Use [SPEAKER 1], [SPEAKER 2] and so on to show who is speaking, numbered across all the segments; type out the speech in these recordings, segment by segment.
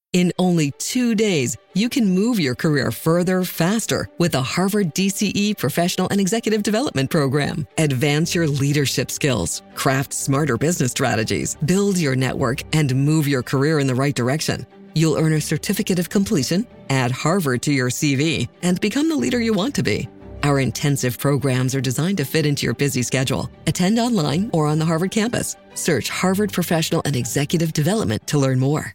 [SPEAKER 1] In only 2 days, you can move your career further, faster with the Harvard DCE Professional and Executive Development Program. Advance your leadership skills, craft smarter business strategies, build your network, and move your career in the right direction. You'll earn a certificate of completion, add Harvard to your CV, and become the leader you want to be. Our intensive programs are designed to fit into your busy schedule. Attend online or on the Harvard campus. Search Harvard Professional and Executive Development to learn more.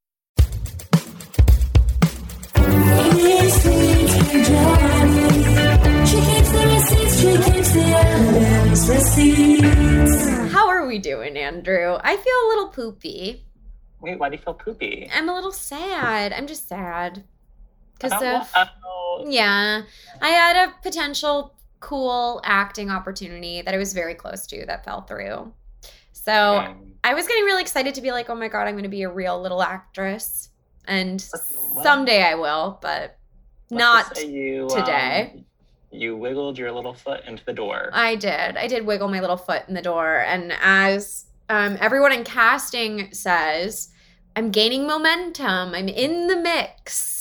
[SPEAKER 2] How are we doing, Andrew? I feel a little poopy.
[SPEAKER 3] Wait, why do you feel poopy?
[SPEAKER 2] I'm a little sad. I'm just sad. Because
[SPEAKER 3] Yeah.
[SPEAKER 2] I had a potential cool acting opportunity that I was very close to that fell through. So I was getting really excited to be like, oh my God, I'm going to be a real little actress. And someday I will, but not today.
[SPEAKER 3] You wiggled your little foot into the door.
[SPEAKER 2] I did wiggle my little foot in the door. And as everyone in casting says, I'm gaining momentum. I'm in the mix.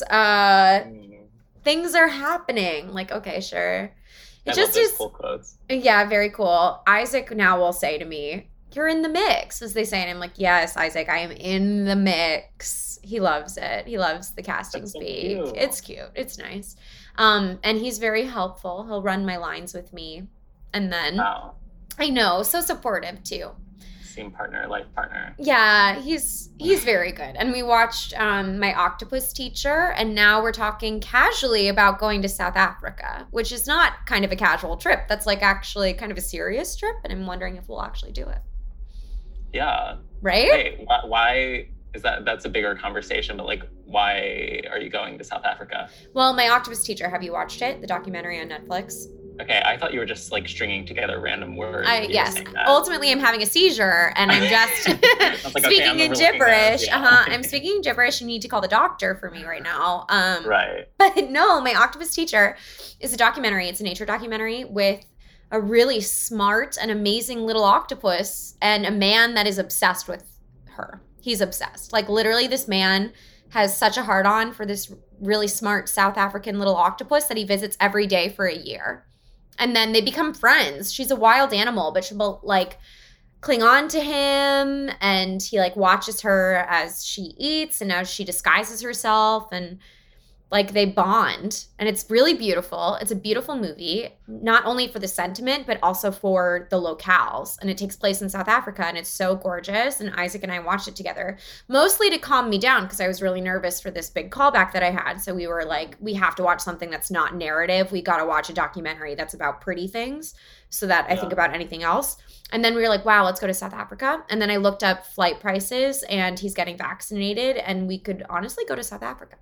[SPEAKER 2] Things are happening. Like, okay, sure.
[SPEAKER 3] It just is cool quotes.
[SPEAKER 2] Yeah, very cool. Isaac now will say to me, you're in the mix, as they say. And I'm like, yes, Isaac, I am in the mix. He loves it. He loves the casting speak.
[SPEAKER 3] So cute.
[SPEAKER 2] It's cute. It's nice. And he's very helpful. He'll run my lines with me. And then, I know, so supportive too.
[SPEAKER 3] Scene partner, life partner.
[SPEAKER 2] Yeah, he's very good. And we watched My Octopus Teacher, and now we're talking casually about going to South Africa, which is not kind of a casual trip. That's like actually kind of a serious trip, and I'm wondering if we'll actually do it.
[SPEAKER 3] Yeah.
[SPEAKER 2] Right?
[SPEAKER 3] Wait, why is that's a bigger conversation, but like, why are you going to South Africa?
[SPEAKER 2] Well, My Octopus Teacher, have you watched it? The documentary on Netflix?
[SPEAKER 3] Okay, I thought you were just like stringing together random words.
[SPEAKER 2] Yes. Ultimately, I'm having a seizure and I'm just
[SPEAKER 3] like,
[SPEAKER 2] speaking in gibberish. I'm speaking gibberish. You need to call the doctor for me right now.
[SPEAKER 3] Right.
[SPEAKER 2] But no, My Octopus Teacher is a documentary. It's a nature documentary with a really smart and amazing little octopus and a man that is obsessed with her. He's obsessed. Like literally this man has such a hard-on for this really smart South African little octopus that he visits every day for a year. And then they become friends. She's a wild animal, but she'll like cling on to him, and he like watches her as she eats and as she disguises herself, and like they bond. And it's really beautiful. It's a beautiful movie, not only for the sentiment, but also for the locales. And it takes place in South Africa, and it's so gorgeous. And Isaac and I watched it together, mostly to calm me down because I was really nervous for this big callback that I had. So we were like, we have to watch something that's not narrative. We got to watch a documentary that's about pretty things so that I think about anything else. And then we were like, wow, let's go to South Africa. And then I looked up flight prices, and he's getting vaccinated, and we could honestly go to South Africa.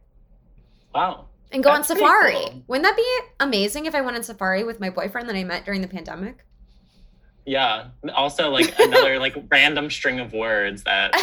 [SPEAKER 3] Wow.
[SPEAKER 2] And go on safari.
[SPEAKER 3] Cool.
[SPEAKER 2] Wouldn't that be amazing if I went on safari with my boyfriend that I met during the pandemic?
[SPEAKER 3] Yeah. Also, like, another, like, random string of words that...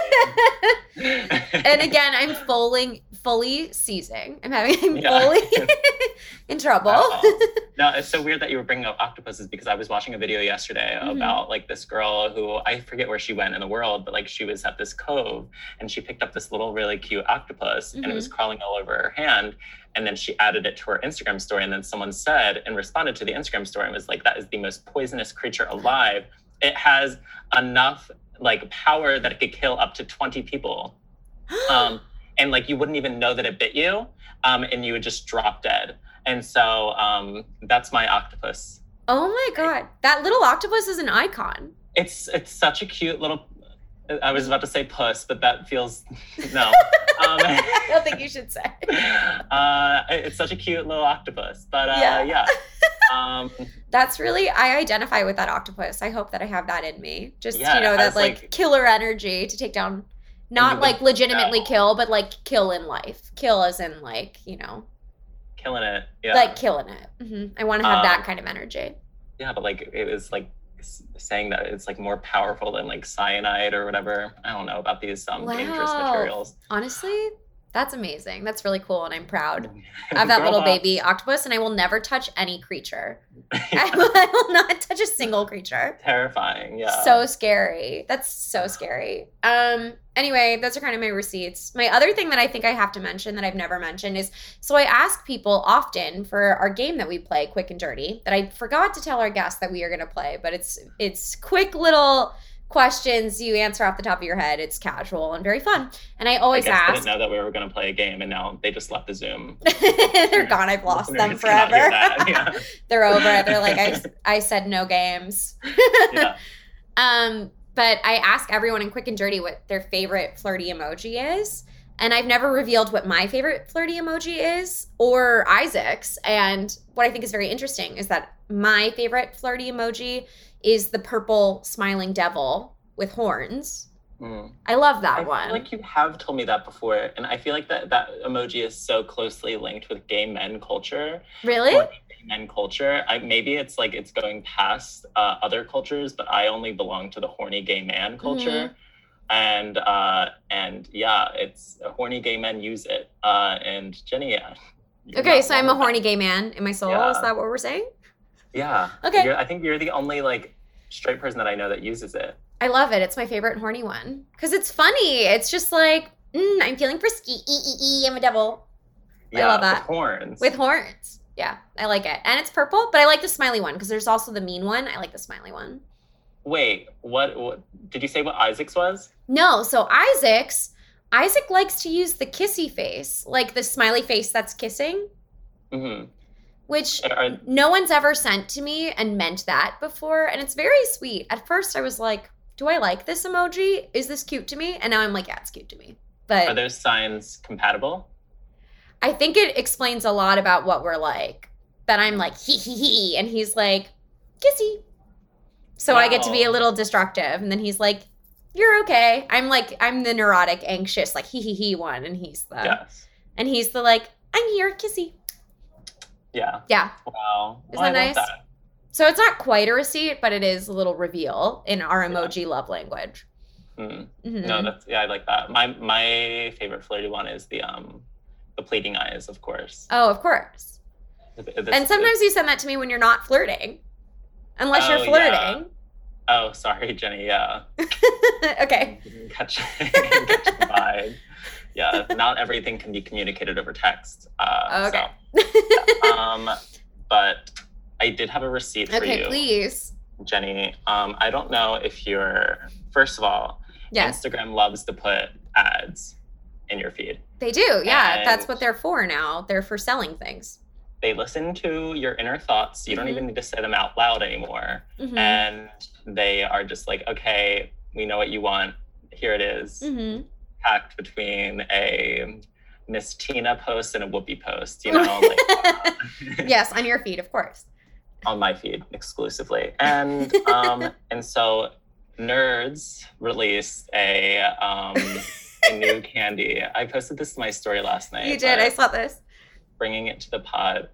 [SPEAKER 2] And again, I'm fully seizing. I'm fully in trouble.
[SPEAKER 3] No, it's so weird that you were bringing up octopuses because I was watching a video yesterday about, like, this girl who, I forget where she went in the world, but, like, she was at this cove, and she picked up this little really cute octopus, and it was crawling all over her hand. And then she added it to her Instagram story. And then someone said and responded to the Instagram story and was like, that is the most poisonous creature alive. It has enough like power that it could kill up to 20 people. And like, you wouldn't even know that it bit you. And you would just drop dead. And so that's my octopus.
[SPEAKER 2] Oh my God. That little octopus is an icon.
[SPEAKER 3] It's such a cute little, I was about to say puss, but that feels, no.
[SPEAKER 2] I don't think you should say.
[SPEAKER 3] It's such a cute little octopus, but yeah.
[SPEAKER 2] That's really, I identify with that octopus. I hope that I have that in me. Just,
[SPEAKER 3] Yeah,
[SPEAKER 2] that like killer energy to take down, not like legitimately kill, but like kill in life. Kill as in like,
[SPEAKER 3] killing it. Yeah.
[SPEAKER 2] Like killing it. I want to have that kind of energy.
[SPEAKER 3] Yeah, but like it was like saying that it's like more powerful than like cyanide or whatever. I don't know about these dangerous materials.
[SPEAKER 2] Honestly, That's amazing. That's really cool, and I'm proud of that little baby octopus, and I will never touch any creature. I will not touch a single creature.
[SPEAKER 3] Terrifying, yeah.
[SPEAKER 2] So scary. That's so scary. Anyway, those are kind of my receipts. My other thing that I think I have to mention that I've never mentioned is, so I ask people often for our game that we play, Quick and Dirty, that I forgot to tell our guests that we are going to play, but it's quick little questions you answer off the top of your head. It's casual and very fun. And I always ask. I
[SPEAKER 3] didn't know that we were going to play a game, and now they just left the Zoom.
[SPEAKER 2] They're gone. I've lost them forever. Yeah. They're over. They're like, I said no games. Yeah. But I ask everyone in Quick and Dirty what their favorite flirty emoji is. And I've never revealed what my favorite flirty emoji is, or Isaac's. And what I think is very interesting is that my favorite flirty emoji is the purple smiling devil with horns. I love that one.
[SPEAKER 3] I feel like you have told me that before, and I feel like that emoji is so closely linked with gay men culture.
[SPEAKER 2] Really?
[SPEAKER 3] Gay men culture. Maybe it's like it's going past other cultures, but I only belong to the horny gay man culture. And yeah, it's horny gay men use it. And Jenny,
[SPEAKER 2] okay, so I'm a horny gay man in my soul. Yeah. Is that what we're saying?
[SPEAKER 3] Yeah.
[SPEAKER 2] Okay.
[SPEAKER 3] I think you're the only like straight person that I know that uses it.
[SPEAKER 2] I love it. It's my favorite horny one because it's funny. It's just like I'm feeling frisky. I'm a devil.
[SPEAKER 3] Yeah,
[SPEAKER 2] I love that.
[SPEAKER 3] With
[SPEAKER 2] horns. Yeah, I like it, and it's purple. But I like the smiley one because there's also the mean one. I like the smiley one.
[SPEAKER 3] Wait, what did you say? What Isaac's was?
[SPEAKER 2] No, so Isaac likes to use the kissy face, like the smiley face that's kissing. Mm-hmm. Which no one's ever sent to me and meant that before. And it's very sweet. At first, I was like, do I like this emoji? Is this cute to me? And now I'm like, yeah, it's cute to me. But
[SPEAKER 3] are those signs compatible?
[SPEAKER 2] I think it explains a lot about what we're like. That I'm like, he, and he's like, kissy. So wow. I get to be a little destructive. And then he's like, you're okay. I'm the neurotic, anxious, like he one. And he's the like, I'm here, kissy.
[SPEAKER 3] Yeah.
[SPEAKER 2] Yeah.
[SPEAKER 3] Wow.
[SPEAKER 2] Isn't that nice? That. So it's not quite a receipt, but it is a little reveal in our emoji love language. Mm-hmm.
[SPEAKER 3] No, I like that. My favorite flirty one is the pleading eyes, of course.
[SPEAKER 2] Oh, of course. And sometimes you send that to me when you're not flirting. Unless you're flirting. Yeah.
[SPEAKER 3] Oh, sorry, Jenny. Yeah.
[SPEAKER 2] Okay.
[SPEAKER 3] Catch the vibe. Yeah, not everything can be communicated over text.
[SPEAKER 2] Okay.
[SPEAKER 3] So, but I did have a receipt for you.
[SPEAKER 2] Okay, please.
[SPEAKER 3] Jenny, I don't know if first of all, yes. Instagram loves to put ads in your feed.
[SPEAKER 2] They do, yeah. And that's what they're for now. They're for selling things.
[SPEAKER 3] They listen to your inner thoughts. You don't even need to say them out loud anymore. Mm-hmm. And they are just like, okay, we know what you want. Here it is. Mm-hmm. Packed between a Miss Tina post and a Whoopi post, you know?
[SPEAKER 2] Yes, on your feed, of course.
[SPEAKER 3] On my feed, exclusively. And and so Nerds released a new candy. I posted this to my story last night.
[SPEAKER 2] You did, I saw this.
[SPEAKER 3] Bringing it to the pod.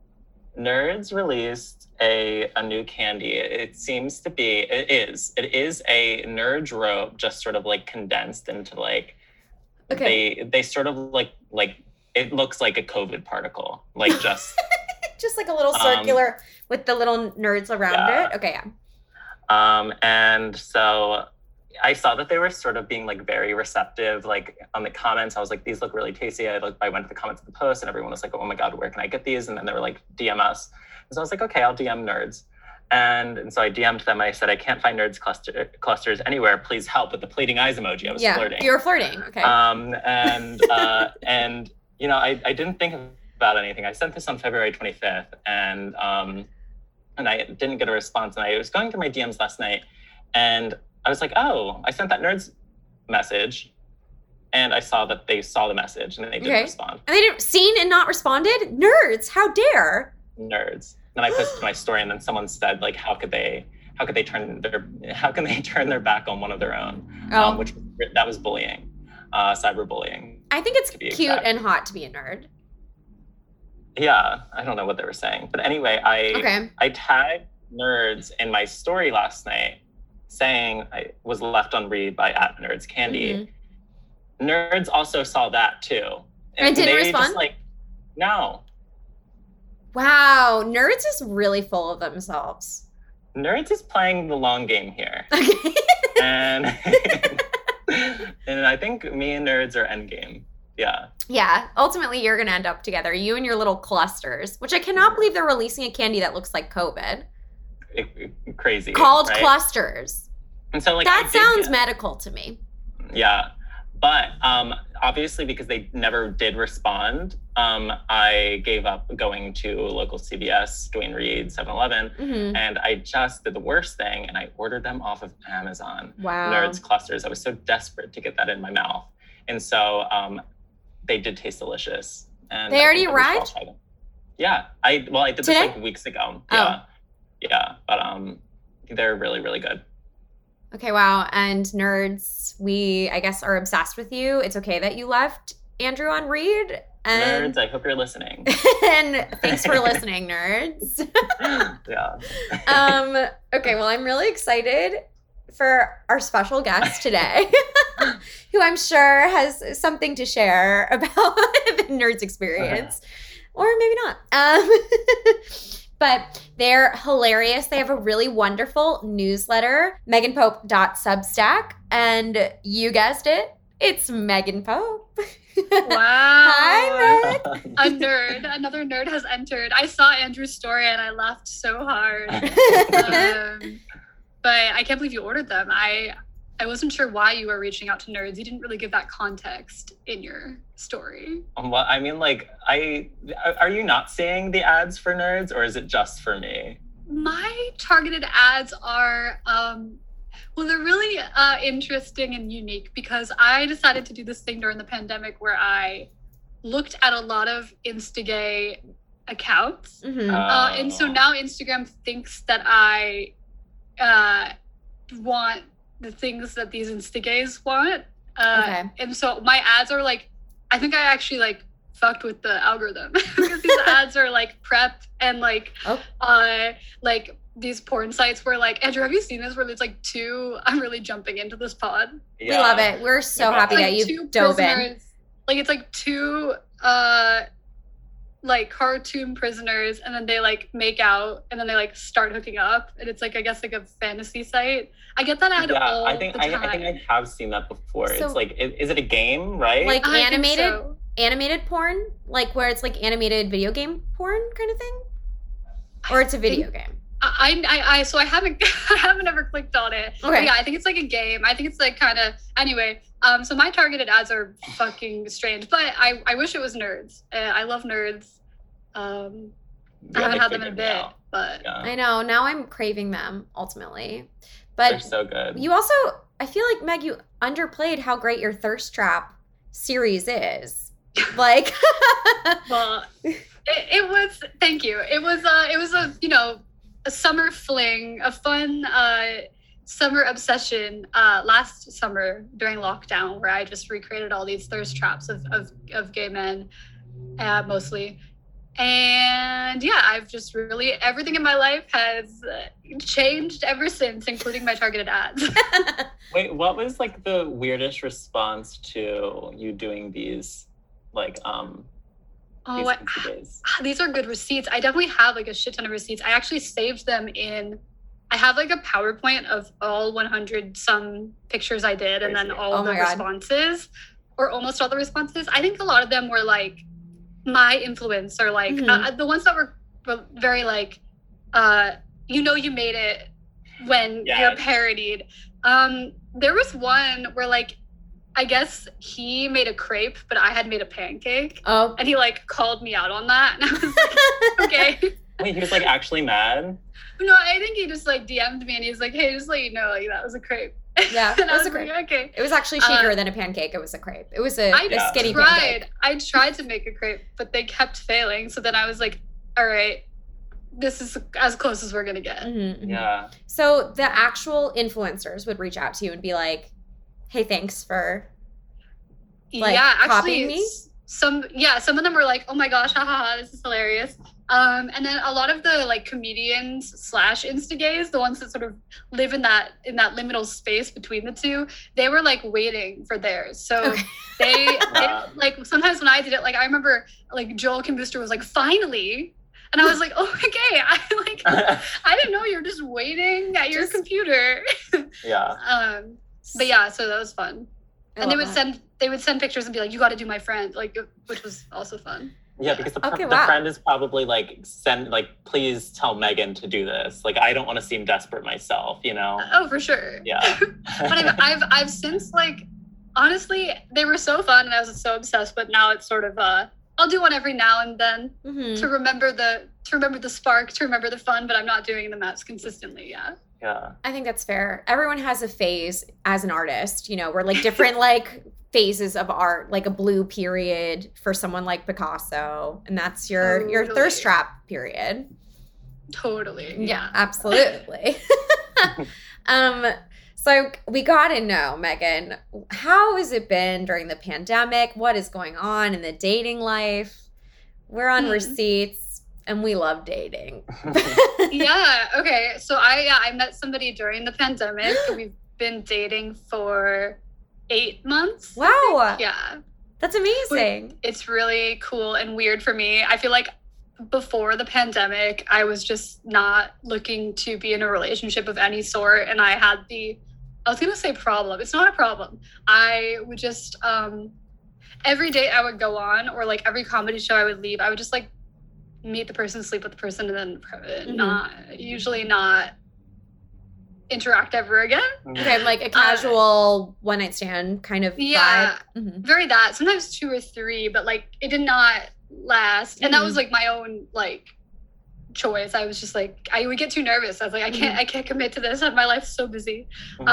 [SPEAKER 3] Nerds released a new candy. It seems to be, it is a Nerds rope, just sort of like condensed into like, okay. They sort of like it looks like a COVID particle, like just
[SPEAKER 2] just like a little circular with the little nerds around it. Okay,
[SPEAKER 3] yeah. And so I saw that they were sort of being like very receptive, like on the comments. I was like, these look really tasty. I went to the comments of the post and everyone was like, oh my God, where can I get these? And then they were like, DM us. And so I was like, okay, I'll DM Nerds. And so I DM'd them. I said, I can't find Nerds clusters anywhere. Please help with the pleading eyes emoji. I was flirting.
[SPEAKER 2] You were flirting. Okay.
[SPEAKER 3] And you know, I didn't think about anything. I sent this on February 25th and I didn't get a response. And I was going through my DMs last night and I was like, oh, I sent that Nerds message. And I saw that they saw the message and they didn't respond.
[SPEAKER 2] And they didn't seen and not responded? Nerds, how dare?
[SPEAKER 3] Nerds. Then I posted my story and then someone said, like, how can they turn their back on one of their own? That was bullying, cyberbullying.
[SPEAKER 2] I think it's cute and hot to be a nerd.
[SPEAKER 3] Yeah, I don't know what they were saying. But anyway, I tagged Nerds in my story last night saying I was left on read by @NerdsCandy. Mm-hmm. Nerds also saw that too.
[SPEAKER 2] And didn't
[SPEAKER 3] they
[SPEAKER 2] respond?
[SPEAKER 3] Just like, no.
[SPEAKER 2] Wow, Nerds is really full of themselves.
[SPEAKER 3] Nerds is playing the long game here.
[SPEAKER 2] Okay.
[SPEAKER 3] And and I think me and Nerds are endgame. Yeah.
[SPEAKER 2] Yeah, ultimately you're going to end up together, you and your little clusters, which I cannot believe they're releasing a candy that looks like COVID.
[SPEAKER 3] Crazy.
[SPEAKER 2] Called
[SPEAKER 3] right?
[SPEAKER 2] clusters.
[SPEAKER 3] And so like
[SPEAKER 2] that sounds medical to me.
[SPEAKER 3] Yeah. But obviously because they never did respond, I gave up going to local CVS, Duane Reade, 7-Eleven, and I just did the worst thing and I ordered them off of Amazon.
[SPEAKER 2] Wow.
[SPEAKER 3] Nerds clusters. I was so desperate to get that in my mouth. And so they did taste delicious. And
[SPEAKER 2] they already arrived?
[SPEAKER 3] Yeah. I did this like weeks ago. Yeah.
[SPEAKER 2] Oh.
[SPEAKER 3] Yeah. But they're really, really good.
[SPEAKER 2] Okay, wow. And Nerds, we, I guess, are obsessed with you. It's okay that you left Andrew on Read. And...
[SPEAKER 3] Nerds, I hope you're listening.
[SPEAKER 2] And thanks for listening, Nerds.
[SPEAKER 3] Yeah.
[SPEAKER 2] Okay, well, I'm really excited for our special guest today, who I'm sure has something to share about the Nerds experience. Or maybe not. But they're hilarious. They have a really wonderful newsletter, meganpope.substack. And you guessed it, it's Megan Pope.
[SPEAKER 4] Wow.
[SPEAKER 2] Hi, Meg.
[SPEAKER 4] A nerd. Another nerd has entered. I saw Andrew's story and I laughed so hard. But I can't believe you ordered them. I wasn't sure why you were reaching out to Nerds. You didn't really give that context in your story.
[SPEAKER 3] Well, I mean, like, are you not seeing the ads for Nerds, or is it just for me?
[SPEAKER 4] My targeted ads are, they're really interesting and unique because I decided to do this thing during the pandemic where I looked at a lot of Instagay accounts. And so now Instagram thinks that I want the things that these Instagays want. And so my ads are like, I think I actually like fucked with the algorithm because these ads are like prep and like these porn sites where like, Andrew, have you seen this where there's like I'm really jumping into this pod.
[SPEAKER 2] Yeah. We love it. We're so happy that you dove in.
[SPEAKER 4] Like it's like two like cartoon prisoners and then they like make out and then they like start hooking up and it's like I guess like a fantasy site. I get that ad all the time.
[SPEAKER 3] I think I have seen that before. So, it's like is it a game, right?
[SPEAKER 2] Like animated porn? Like where it's like animated video game porn kind of thing? Or it's a video game?
[SPEAKER 4] So I haven't ever clicked on it.
[SPEAKER 2] Okay.
[SPEAKER 4] But yeah, I think it's like a game. I think it's like kind of anyway. So my targeted ads are fucking strange, but I wish it was Nerds. I love Nerds. I haven't had them in a bit, but
[SPEAKER 3] yeah.
[SPEAKER 2] I know now I'm craving them ultimately. But
[SPEAKER 3] they're so good.
[SPEAKER 2] You also, I feel like Meg, you underplayed how great your Thirst Trap series is. Like,
[SPEAKER 4] well, it was. Thank you. It was a summer fling, a fun summer obsession last summer during lockdown, where I just recreated all these thirst traps of gay men, mostly. And yeah, I've just really, everything in my life has changed ever since, including my targeted ads.
[SPEAKER 3] Wait, what was like the weirdest response to you doing these, like,
[SPEAKER 4] these are good receipts. I definitely have like a shit ton of receipts. I actually saved them I have like a PowerPoint of all 100 some pictures I did, and then all the responses, or almost all the responses. I think a lot of them were like my influence, or like the ones that were very like, you made it when you're parodied. There was one where like, I guess he made a crepe, but I had made a pancake.
[SPEAKER 2] Oh.
[SPEAKER 4] And he like called me out on that. And I was like, okay.
[SPEAKER 3] Wait, he was like actually mad?
[SPEAKER 4] No, I think he just like DM'd me and he's like, hey, just let you know, like that was a crepe.
[SPEAKER 2] Yeah,
[SPEAKER 4] and I was a crepe. Like, okay.
[SPEAKER 2] It was actually cheaper than a pancake. It was a crepe. It was a skinny pancake.
[SPEAKER 4] I tried to make a crepe, but they kept failing. So then I was like, all right, this is as close as we're going to get.
[SPEAKER 2] Mm-hmm.
[SPEAKER 3] Yeah.
[SPEAKER 2] So the actual influencers would reach out to you and be like, hey, thanks for copying me?
[SPEAKER 4] Some of them were like, oh my gosh, haha, this is hilarious. And then a lot of the like comedians / Instagays, the ones that sort of live in that liminal space between the two, they were like waiting for theirs. So they like sometimes when I did it, like I remember like Joel Kim Booster was like, finally. And I was like, oh, okay. I didn't know you were just waiting at your computer.
[SPEAKER 3] Yeah.
[SPEAKER 4] But yeah, so that was fun. And they would send pictures and be like, you got to do my friend, like, which was also fun.
[SPEAKER 3] Yeah, because the friend is probably like, please tell Megan to do this. Like, I don't want to seem desperate myself, you know?
[SPEAKER 4] Oh, for sure.
[SPEAKER 3] Yeah.
[SPEAKER 4] But I've since like, honestly, they were so fun and I was so obsessed, but now it's sort of, I'll do one every now and then to remember the spark, to remember the fun, but I'm not doing them as consistently. Yeah.
[SPEAKER 3] Yeah.
[SPEAKER 2] I think that's fair. Everyone has a phase as an artist, you know, we're like different like phases of art, like a blue period for someone like Picasso, and that's your thirst trap period.
[SPEAKER 4] Totally.
[SPEAKER 2] Yeah, absolutely. So we got to know, Megan, how has it been during the pandemic? What is going on in the dating life? We're on Receipts and we love dating.
[SPEAKER 4] Yeah. Okay. So I met somebody during the pandemic. We've been dating for 8 months.
[SPEAKER 2] Wow.
[SPEAKER 4] Yeah.
[SPEAKER 2] That's amazing.
[SPEAKER 4] It's really cool and weird for me. I feel like before the pandemic, I was just not looking to be in a relationship of any sort. And I was going to say problem. It's not a problem. I would just, every date I would go on, or like every comedy show I would leave, I would just like meet the person, sleep with the person, and then not interact ever again.
[SPEAKER 2] Okay, like a casual one-night stand kind of vibe.
[SPEAKER 4] Very that. Sometimes 2 or 3, but like it did not last. And that was like my own like choice. I was just like, I would get too nervous. I was like, I can't commit to this. My life's so busy.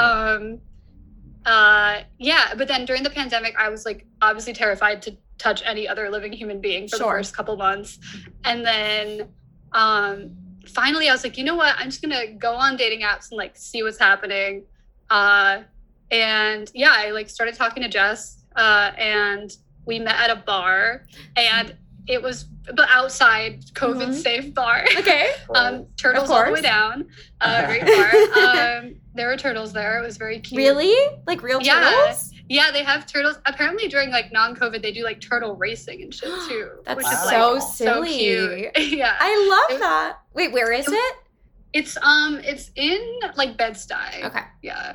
[SPEAKER 4] Yeah, but then during the pandemic, I was like obviously terrified to touch any other living human being for the first couple months. And then finally I was like, you know what? I'm just gonna go on dating apps and like see what's happening. And yeah, I like started talking to Jess and we met at a bar, and it was the outside COVID safe bar.
[SPEAKER 2] Okay.
[SPEAKER 4] Turtles all the way down. Great bar. There were turtles there. It was very cute.
[SPEAKER 2] Really? Like real turtles?
[SPEAKER 4] Yeah, they have turtles. Apparently during like non-COVID, they do like turtle racing and shit too.
[SPEAKER 2] That's
[SPEAKER 4] which is
[SPEAKER 2] so
[SPEAKER 4] like
[SPEAKER 2] silly.
[SPEAKER 4] So cute. Yeah.
[SPEAKER 2] I love that. Wait, where is it?
[SPEAKER 4] It's in like Bed-Stuy.
[SPEAKER 2] Okay.
[SPEAKER 4] Yeah.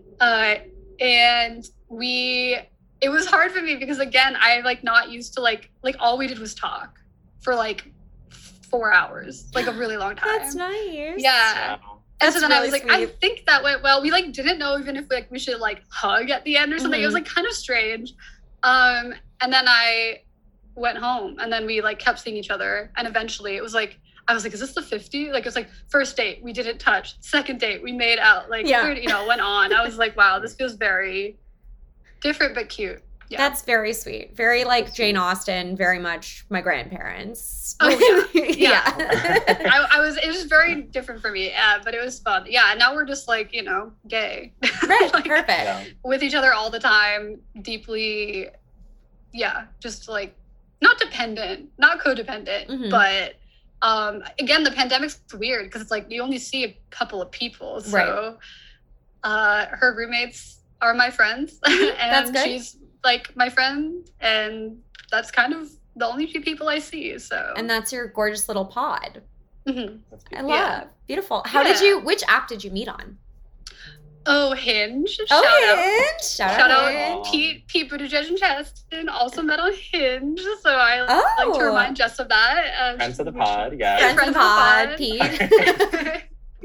[SPEAKER 4] And it was hard for me because again, I like not used to like all we did was talk for like 4 hours, like a really long time.
[SPEAKER 2] That's nice.
[SPEAKER 4] Yeah.
[SPEAKER 3] Wow.
[SPEAKER 4] And so then
[SPEAKER 2] really
[SPEAKER 4] I was like,
[SPEAKER 2] sweet.
[SPEAKER 4] I think that went well. We like didn't know even if like we should like hug at the end or something. It was like kind of strange. And then I went home, and then we like kept seeing each other. And eventually it was like, I was like, is this the 50? Like, it was like first date, we didn't touch. Second date, we made out. Like, third, went on. I was like, wow, this feels very different but cute. Yeah.
[SPEAKER 2] That's very sweet. Very like Jane Austen, very much my grandparents.
[SPEAKER 4] Oh yeah. It was very different for me, but it was fun. Yeah, and now we're just like, gay.
[SPEAKER 2] Right,
[SPEAKER 4] like,
[SPEAKER 2] perfect.
[SPEAKER 4] With each other all the time, deeply, just like not dependent, not codependent, but again, the pandemic's weird because it's like you only see a couple of people. So her roommates are my friends, and
[SPEAKER 2] That's good.
[SPEAKER 4] She's like my friend, and that's kind of the only 2 people I see. So,
[SPEAKER 2] and that's your gorgeous little pod. I love.
[SPEAKER 4] Yeah.
[SPEAKER 2] Beautiful. Which app did you meet on?
[SPEAKER 4] Oh, Hinge. Shout
[SPEAKER 2] Shout out.
[SPEAKER 4] out Pete Buttigieg and Chastin also met on Hinge. So I like to remind Jess of that.
[SPEAKER 3] Friends of the pod, yeah.
[SPEAKER 2] Friends of the pod, Pete.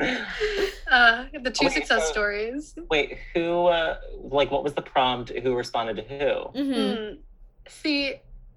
[SPEAKER 4] The 2 success stories.
[SPEAKER 3] Wait, who, what was the prompt? Who responded to who?
[SPEAKER 4] See,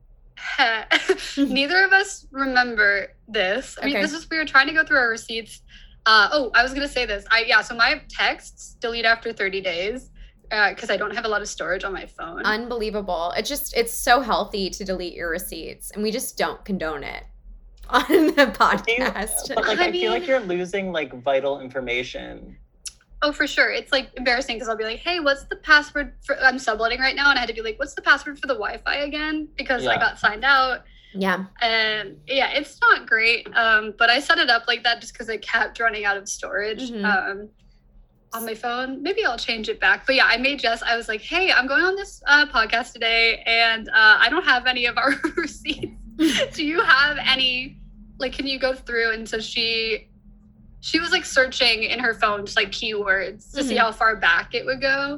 [SPEAKER 4] neither of us remember this. I mean, we were trying to go through our receipts. I was going to say this. So my texts delete after 30 days because I don't have a lot of storage on my phone.
[SPEAKER 2] Unbelievable. It's so healthy to delete your receipts, and we just don't condone it on the podcast.
[SPEAKER 3] I feel like you're losing like vital information.
[SPEAKER 4] Oh, for sure. It's like embarrassing because I'll be like, hey, what's the password for, I'm subletting right now. And I had to be like, what's the password for the Wi-Fi again? Because I got signed out.
[SPEAKER 2] Yeah.
[SPEAKER 4] And yeah, it's not great. But I set it up like that just because it kept running out of storage. On my phone. Maybe I'll change it back. But yeah, I made Jess, I was like, hey, I'm going on this podcast today and I don't have any of our receipts. Do you have any, like, can you go through? And so she was like searching in her phone, just like keywords to see how far back it would go.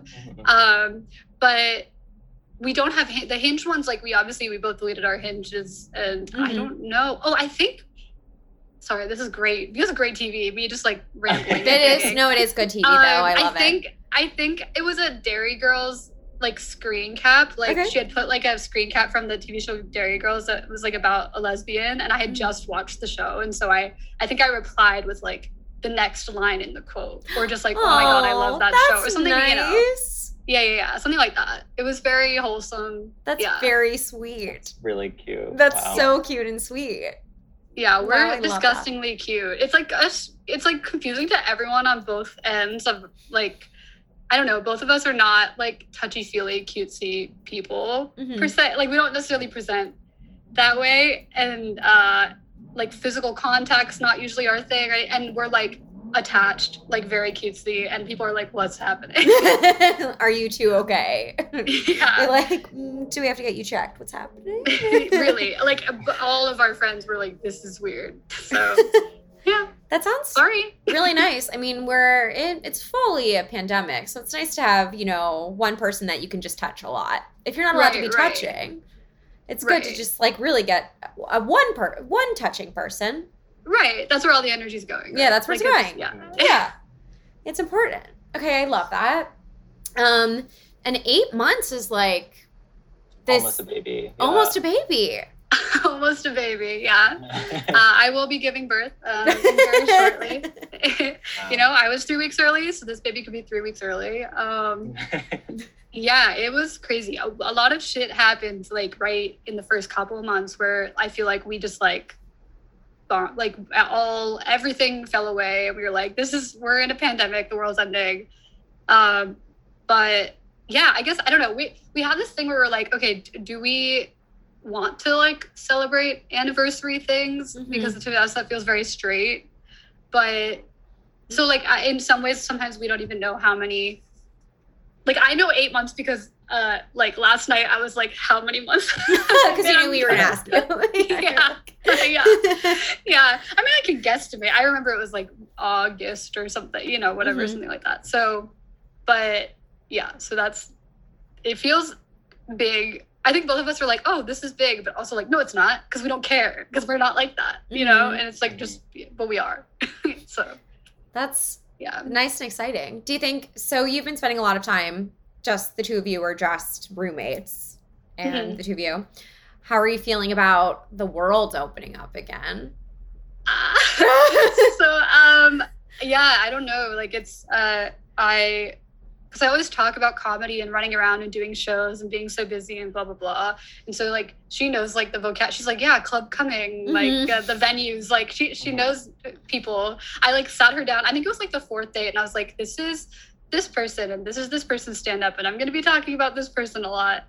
[SPEAKER 4] But we don't have the Hinge ones. Like we both deleted our Hinges and I don't know. Oh, I think, sorry, this is great. This is great TV. Me just like rambling.
[SPEAKER 2] It is good TV though. I love it.
[SPEAKER 4] I think it was a Dairy Girls like screen cap. Like she had put like a screen cap from the TV show Dairy Girls that was like about a lesbian, and I had just watched the show, and so I think I replied with like the next line in the quote, or just like, oh my god, I love that show, or something.
[SPEAKER 2] Nice.
[SPEAKER 4] You know. Yeah, something like that. It was very wholesome.
[SPEAKER 2] That's very sweet.
[SPEAKER 3] It's really cute.
[SPEAKER 2] That's so cute and sweet.
[SPEAKER 4] Yeah, we're disgustingly cute. It's like it's like confusing to everyone on both ends of like, I don't know, both of us are not like touchy-feely, cutesy people per se. Like we don't necessarily present that way. And like physical contact's not usually our thing, right? And we're like attached, like very cutesy, and people are like, what's happening?
[SPEAKER 2] Are you two okay?
[SPEAKER 4] Yeah.
[SPEAKER 2] They're like, do we have to get you checked? What's happening?
[SPEAKER 4] Really, like all of our friends were like, this is weird. So yeah,
[SPEAKER 2] that sounds really nice. I mean, it's fully a pandemic, so it's nice to have, you know, one person that you can just touch a lot. If you're not allowed to be touching, it's good to just like really get a one touching person.
[SPEAKER 4] Right. That's where all the energy's going. Right?
[SPEAKER 2] Yeah, that's where it's going.
[SPEAKER 4] Yeah.
[SPEAKER 2] It's important. Okay, I love that. And 8 months is like this.
[SPEAKER 3] Almost a baby.
[SPEAKER 2] Yeah. Almost a baby.
[SPEAKER 4] Almost a baby, yeah. I will be giving birth very shortly. You know, I was 3 weeks early, so this baby could be 3 weeks early. Yeah, it was crazy. A lot of shit happened like right in the first couple of months where I feel like we just everything fell away. We were like, we're in a pandemic, the world's ending. But yeah, I guess, I don't know. We have this thing where we're like, okay, do we want to like celebrate anniversary things? Because to us, that feels very straight. But so like in some ways, sometimes we don't even know how many, like I know 8 months because like last night I was like, how many months?
[SPEAKER 2] Because you knew we were gonna ask you.
[SPEAKER 4] Yeah. I mean, I can guesstimate. I remember it was like August or something, you know, whatever, something like that. So, but yeah, so it feels big. I think both of us were like, oh, this is big, but also like, no, it's not, because we don't care, because we're not like that, you know? And it's like but we are. So
[SPEAKER 2] that's nice and exciting. Do you think, so you've been spending a lot of time, just the two of you, or just roommates and the two of you. How are you feeling about the world opening up again?
[SPEAKER 4] Yeah, I don't know. Like it's, because I always talk about comedy and running around and doing shows and being so busy and blah, blah, blah. And so like, she knows like the vocab. She's like, yeah, club coming, like the venues, like she knows people. I like sat her down. I think it was like the 4th date. And I was like, this is this person and this is this person's stand up. And I'm going to be talking about this person a lot.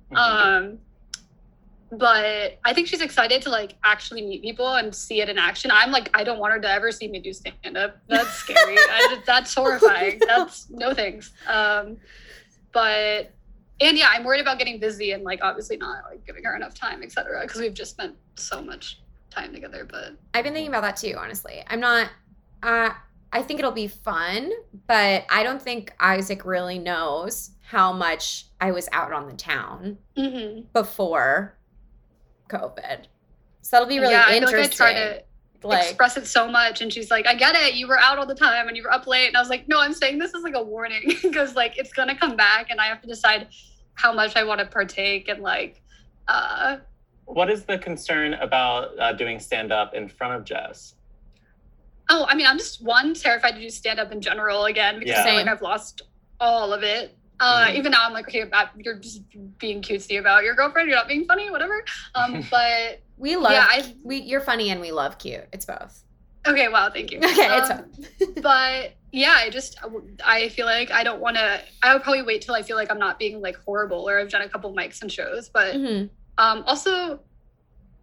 [SPEAKER 4] But I think she's excited to like actually meet people and see it in action. I'm like, I don't want her to ever see me do stand up. That's scary. That's horrifying. That's no thanks. But yeah, I'm worried about getting busy and like obviously not like giving her enough time, etc. Because we've just spent so much time together. But
[SPEAKER 2] I've been thinking about that too, honestly. I'm not. I think it'll be fun, but I don't think Isaac really knows how much I was out on the town before COVID. So that'll be really interesting. I feel like I try to express it so much, and she's like, I get it, you were out all the time and you were up late. And I was like, no, I'm saying this is like a warning because like it's gonna come back and I have to decide how much I want to partake and like
[SPEAKER 3] what is the concern about doing stand-up in front of Jess?
[SPEAKER 4] Oh, I mean, I'm just terrified to do stand-up in general again because I feel like I've lost all of it. Even now I'm like, okay, you're just being cutesy about your girlfriend. You're not being funny, whatever. But
[SPEAKER 2] we love, you're funny and we love cute. It's both.
[SPEAKER 4] Okay, wow, thank you.
[SPEAKER 2] Okay, it's fun.
[SPEAKER 4] But yeah, I feel like I don't want to, I would probably wait till I feel like I'm not being like horrible or I've done a couple mics and shows. But also,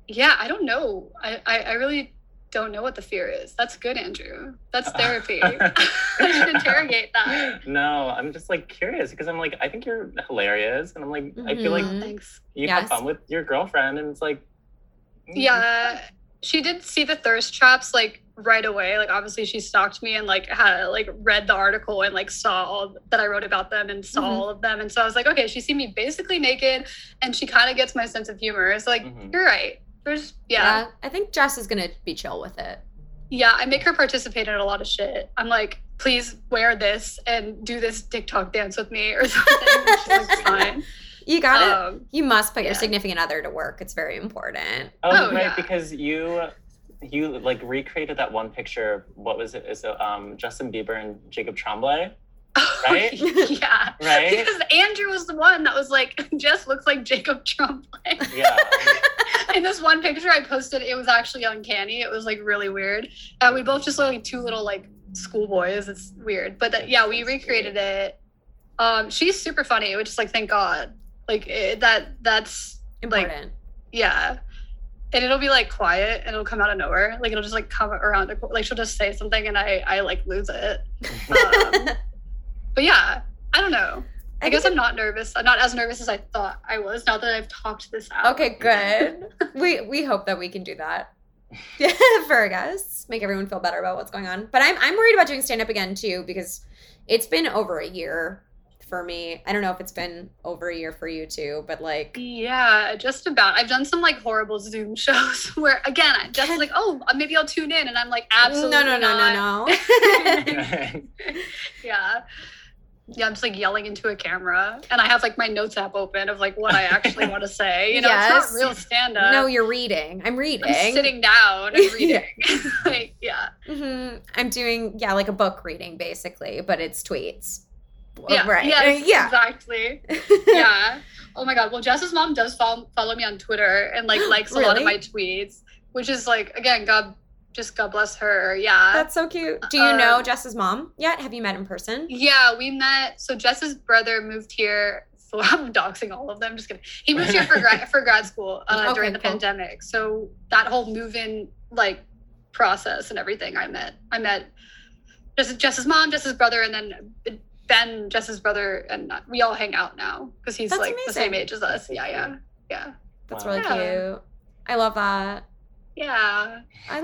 [SPEAKER 4] Yeah, I don't know. I really don't know what the fear is. That's good, Andrew. That's therapy. I should interrogate that.
[SPEAKER 3] No, I'm just like curious because I'm like, I think you're hilarious. And I'm like, I feel like
[SPEAKER 4] thanks.
[SPEAKER 3] You have fun with your girlfriend. And it's like,
[SPEAKER 4] yeah, she did see the thirst traps like right away. Like obviously she stalked me and like had like read the article and like saw all that I wrote about them and saw all of them. And so I was like, okay, she's seen me basically naked and she kind of gets my sense of humor. It's like, you're right. Yeah,
[SPEAKER 2] I think Jess is gonna be chill with it.
[SPEAKER 4] Yeah, I make her participate in a lot of shit. I'm like, please wear this and do this TikTok dance with me or something. She's like, fine.
[SPEAKER 2] You got it. You must put your significant other to work. It's very important.
[SPEAKER 3] Oh right, because you like recreated that one picture. What was it? Is it Justin Bieber and Jacob Tremblay? Right?
[SPEAKER 4] Yeah.
[SPEAKER 3] Right?
[SPEAKER 4] Because Andrew was the one that was like, Jess looks like Jacob Tremblay.
[SPEAKER 3] Yeah.
[SPEAKER 4] In this one picture I posted, it was actually uncanny. It was like really weird. We both just look like two little like schoolboys. It's weird. But we recreated it. She's super funny, which is like, thank God. Like that's
[SPEAKER 2] important.
[SPEAKER 4] Like, yeah. And it'll be like quiet and it'll come out of nowhere. Like it'll just like come around. Like she'll just say something and I like lose it. But yeah, I don't know. I guess I'm not nervous. I'm not as nervous as I thought I was now that I've talked this out.
[SPEAKER 2] Okay, good. we hope that we can do that for our guests, make everyone feel better about what's going on. But I'm worried about doing stand-up again too because it's been over a year for me. I don't know if it's been over a year for you too, but like...
[SPEAKER 4] Yeah, just about. I've done some like horrible Zoom shows where again, I'm just like, oh, maybe I'll tune in. And I'm like, absolutely
[SPEAKER 2] no.
[SPEAKER 4] Yeah. Yeah, I'm just like yelling into a camera and I have like my notes app open of like what I actually want to say. You know, It's not real stand-up.
[SPEAKER 2] No, you're reading. I'm reading.
[SPEAKER 4] I'm sitting down and reading. Like, yeah.
[SPEAKER 2] Mm-hmm. I'm doing, like a book reading basically, but it's tweets.
[SPEAKER 4] Yeah,
[SPEAKER 2] right.
[SPEAKER 4] Yes,
[SPEAKER 2] yeah.
[SPEAKER 4] Exactly. Yeah. Oh my God. Well, Jess's mom does follow me on Twitter and like likes a lot of my tweets, which is like, again, God bless her. Yeah.
[SPEAKER 2] That's so cute. Do you know Jess's mom yet? Have you met in person?
[SPEAKER 4] Yeah, we met. So Jess's brother moved here. So I'm doxing all of them. Just kidding. He moved here for grad school during the pandemic. So that whole move-in like process and everything, I met Jess's mom, Jess's brother, and then Ben, Jess's brother, and we all hang out now because he's like amazing. The same age as us. Yeah.
[SPEAKER 2] That's really cute. I love that.
[SPEAKER 4] Yeah.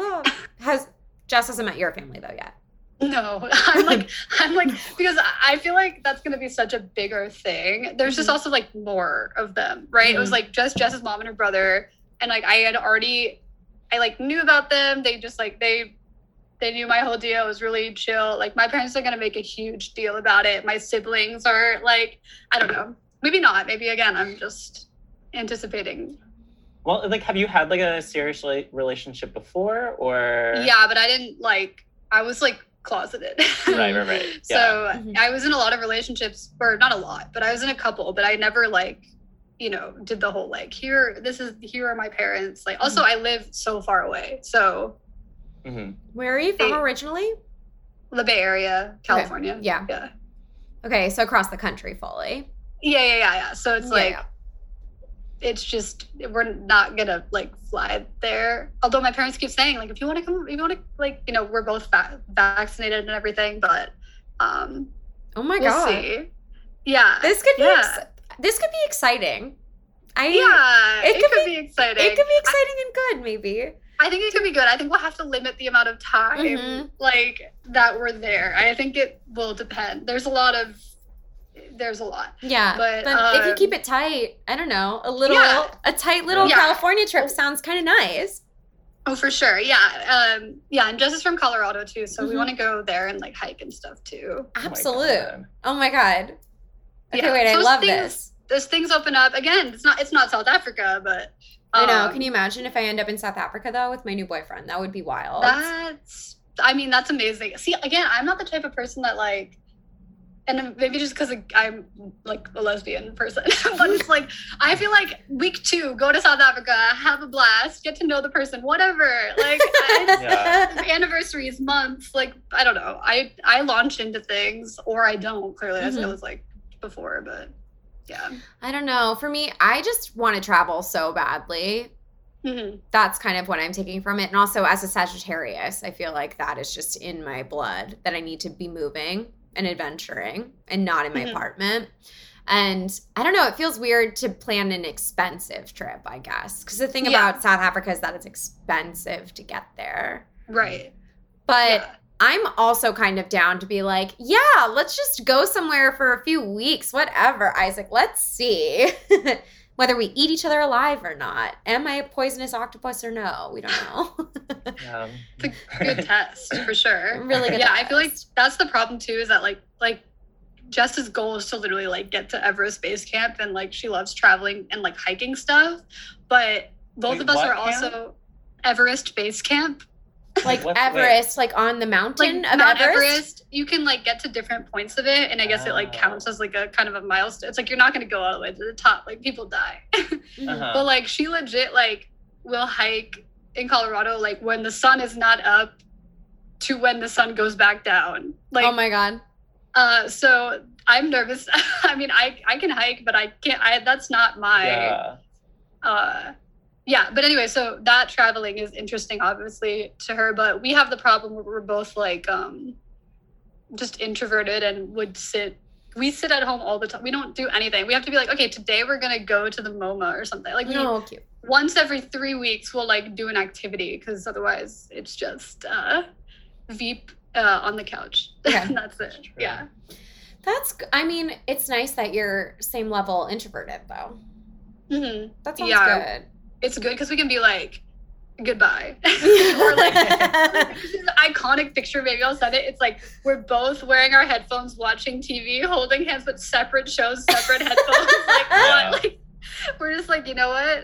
[SPEAKER 2] Jess hasn't met your family though yet.
[SPEAKER 4] No, I'm like, because I feel like that's going to be such a bigger thing. There's just also like more of them, right? Mm-hmm. It was like just Jess's mom and her brother. And like, I like knew about them. They just like, they knew my whole deal. It was really chill. Like my parents are going to make a huge deal about it. My siblings are like, I don't know, maybe not. Maybe again, I'm just anticipating.
[SPEAKER 3] Well, like, have you had like a serious relationship before or?
[SPEAKER 4] Yeah, but I was like closeted.
[SPEAKER 3] Right. Yeah.
[SPEAKER 4] So I was in a lot of relationships, or not a lot, but I was in a couple, but I never like, did the whole like, here are my parents. Like, also I live so far away. So.
[SPEAKER 3] Mm-hmm.
[SPEAKER 2] Where are you from originally?
[SPEAKER 4] The Bay Area, California.
[SPEAKER 2] Okay. Yeah. Okay. So across the country fully.
[SPEAKER 4] Yeah. So it's it's just, we're not gonna like fly there. Although my parents keep saying like, if you want to come, like, we're both vaccinated and everything, but
[SPEAKER 2] oh my
[SPEAKER 4] we'll
[SPEAKER 2] God.
[SPEAKER 4] See. Yeah.
[SPEAKER 2] This could be exciting.
[SPEAKER 4] It could be exciting.
[SPEAKER 2] It could be exciting and good, maybe.
[SPEAKER 4] I think it could be good. I think we'll have to limit the amount of time like that we're there. I think it will depend. There's a lot.
[SPEAKER 2] Yeah.
[SPEAKER 4] But
[SPEAKER 2] if you keep it tight, I don't know, a tight little California trip sounds kind of nice.
[SPEAKER 4] Oh, for sure. Yeah. And Jess is from Colorado too. So we want to go there and like hike and stuff too.
[SPEAKER 2] Absolute. Oh my God. Okay, wait, I love this.
[SPEAKER 4] Those things open up again. It's not South Africa, but
[SPEAKER 2] I know. Can you imagine if I end up in South Africa though with my new boyfriend? That would be wild.
[SPEAKER 4] That's amazing. See, again, I'm not the type of person that like, and maybe just because I'm like a lesbian person, but it's like, I feel like week 2, go to South Africa, have a blast, get to know the person, whatever. Like anniversaries, months, like, I don't know. I launch into things or I don't, clearly, as I was like before, but yeah.
[SPEAKER 2] I don't know. For me, I just want to travel so badly.
[SPEAKER 4] Mm-hmm.
[SPEAKER 2] That's kind of what I'm taking from it. And also as a Sagittarius, I feel like that is just in my blood, that I need to be moving and adventuring and not in my apartment. And I don't know, it feels weird to plan an expensive trip, I guess. Because the thing about South Africa is that it's expensive to get there.
[SPEAKER 4] Right.
[SPEAKER 2] But I'm also kind of down to be like, yeah, let's just go somewhere for a few weeks, whatever, Isaac. Let's see whether we eat each other alive or not. Am I a poisonous octopus or no? We don't know.
[SPEAKER 4] It's a good test for sure.
[SPEAKER 2] Really good test.
[SPEAKER 4] I feel like that's the problem too, is that like Jess's goal is to literally like get to Everest Base Camp, and like she loves traveling and like hiking stuff. But both of us are also Everest Base Camp.
[SPEAKER 2] Like Everest, like on the mountain of
[SPEAKER 4] Mount
[SPEAKER 2] Everest?
[SPEAKER 4] You can like get to different points of it, and I guess it like counts as like a kind of a milestone. It's like you're not going to go all the way to the top, like people die. But like she legit like will hike in Colorado like when the sun is not up to when the sun goes back down. Like,
[SPEAKER 2] oh my God.
[SPEAKER 4] So I'm nervous. I mean, I can hike, but I can't. That's not my. But anyway, so that traveling is interesting, obviously, to her. But we have the problem where we're both like just introverted and we sit at home all the time. We don't do anything. We have to be like, okay, today we're gonna go to the MoMA or something. Like
[SPEAKER 2] cute.
[SPEAKER 4] Once every 3 weeks we'll like do an activity, because otherwise it's just Veep on the couch.
[SPEAKER 2] Okay.
[SPEAKER 4] And that's it. Yeah.
[SPEAKER 2] I mean, it's nice that you're same level introverted though.
[SPEAKER 4] Mm-hmm.
[SPEAKER 2] That sounds good.
[SPEAKER 4] It's good because we can be like, goodbye. Or like, this is an iconic picture, maybe I'll send it. It's like, we're both wearing our headphones, watching TV, holding hands, but separate shows, separate headphones. Like, what? Like, we're just like, you know what?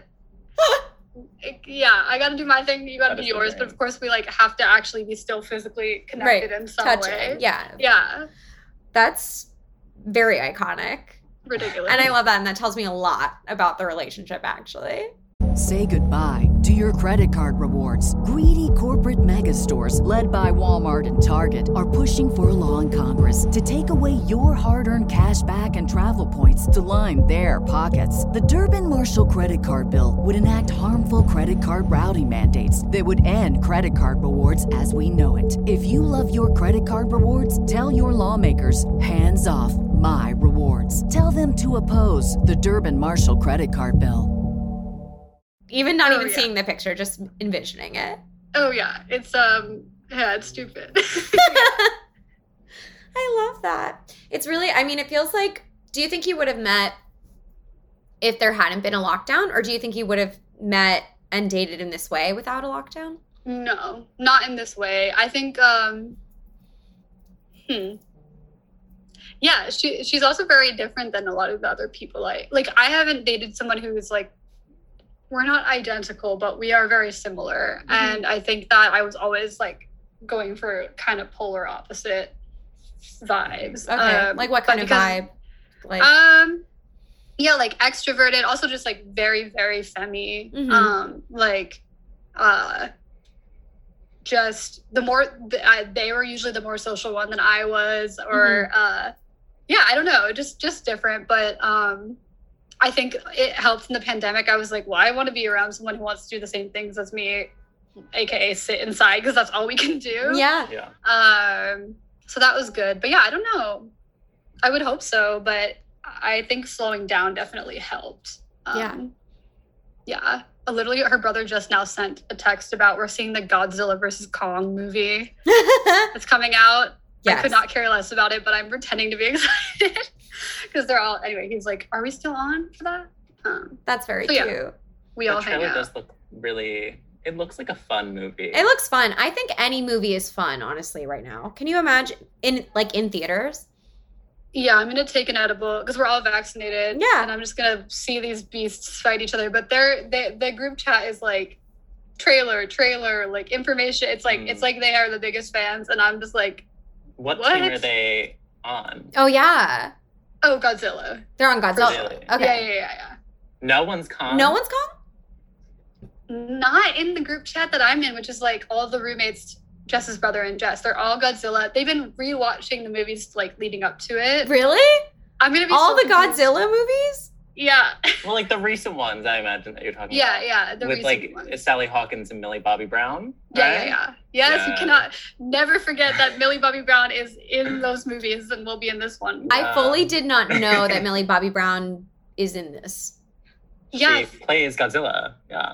[SPEAKER 4] I got to do my thing. You got to do yours. But of course, we like have to actually be still physically connected in some way.
[SPEAKER 2] Yeah.
[SPEAKER 4] Yeah.
[SPEAKER 2] That's very iconic.
[SPEAKER 4] Ridiculous.
[SPEAKER 2] And I love that. And that tells me a lot about the relationship, actually.
[SPEAKER 5] Say goodbye to your credit card rewards. Greedy corporate mega stores, led by Walmart and Target, are pushing for a law in Congress to take away your hard-earned cash back and travel points to line their pockets. The Durbin-Marshall credit card bill would enact harmful credit card routing mandates that would end credit card rewards as we know it. If you love your credit card rewards, tell your lawmakers, hands off my rewards. Tell them to oppose the Durbin-Marshall credit card bill.
[SPEAKER 2] Even not even seeing the picture, just envisioning it.
[SPEAKER 4] Oh yeah, it's it's stupid.
[SPEAKER 2] I love that. It's really, I mean, it feels like, do you think you would have met if there hadn't been a lockdown? Or do you think you would have met and dated in this way without a lockdown?
[SPEAKER 4] No, not in this way. I think, yeah, she's also very different than a lot of the other people. I haven't dated someone who's like, we're not identical, but we are very similar. Mm-hmm. And I think that I was always like going for kind of polar opposite vibes.
[SPEAKER 2] Okay. Like what kind of vibe? Like
[SPEAKER 4] yeah, like extroverted, also just like very, very femmy.
[SPEAKER 2] Mm-hmm.
[SPEAKER 4] Just the more they were usually the more social one than I was, or I don't know, just different. But I think it helped in the pandemic. I was like, well, I want to be around someone who wants to do the same things as me, aka sit inside, because that's all we can do.
[SPEAKER 2] Yeah.
[SPEAKER 4] So that was good. But yeah, I don't know. I would hope so, but I think slowing down definitely helped. Yeah. Literally, her brother just now sent a text about we're seeing the Godzilla vs. Kong movie. It's coming out. Yes. I could not care less about it, but I'm pretending to be excited. Because they're all, anyway, he's like, are we still on for that?
[SPEAKER 2] That's very cute.
[SPEAKER 4] Yeah, we all hang out.
[SPEAKER 3] Does look really, it looks like a fun movie.
[SPEAKER 2] It looks fun. I think any movie is fun, honestly, right now. Can you imagine in theaters?
[SPEAKER 4] Yeah, I'm going to take an edible because we're all vaccinated.
[SPEAKER 2] Yeah.
[SPEAKER 4] And I'm just going to see these beasts fight each other. But the group chat is like trailer, like information. It's like, it's like they are the biggest fans. And I'm just like,
[SPEAKER 3] what team are they on?
[SPEAKER 2] Oh, yeah.
[SPEAKER 4] Oh, Godzilla.
[SPEAKER 2] They're on Godzilla.
[SPEAKER 3] Really?
[SPEAKER 2] Okay.
[SPEAKER 4] Yeah.
[SPEAKER 3] No one's Kong?
[SPEAKER 2] No one's Kong?
[SPEAKER 4] Not in the group chat that I'm in, which is like all of the roommates, Jess's brother and Jess. They're all Godzilla. They've been rewatching the movies like leading up to it.
[SPEAKER 2] Really?
[SPEAKER 4] I'm gonna be
[SPEAKER 2] all the Godzilla movies?
[SPEAKER 4] Yeah.
[SPEAKER 3] Well, like the recent ones, I imagine that you're talking
[SPEAKER 4] Yeah,
[SPEAKER 3] about.
[SPEAKER 4] yeah. The
[SPEAKER 3] with
[SPEAKER 4] recent
[SPEAKER 3] like
[SPEAKER 4] ones.
[SPEAKER 3] Sally Hawkins and Millie Bobby Brown.
[SPEAKER 4] Yeah,
[SPEAKER 3] right?
[SPEAKER 4] yeah. Yes,
[SPEAKER 3] Yeah.
[SPEAKER 4] you cannot never forget that Millie Bobby Brown is in those movies and will be in this one.
[SPEAKER 2] I fully did not know that Millie Bobby Brown is in this.
[SPEAKER 4] Yeah.
[SPEAKER 3] She plays Godzilla. Yeah.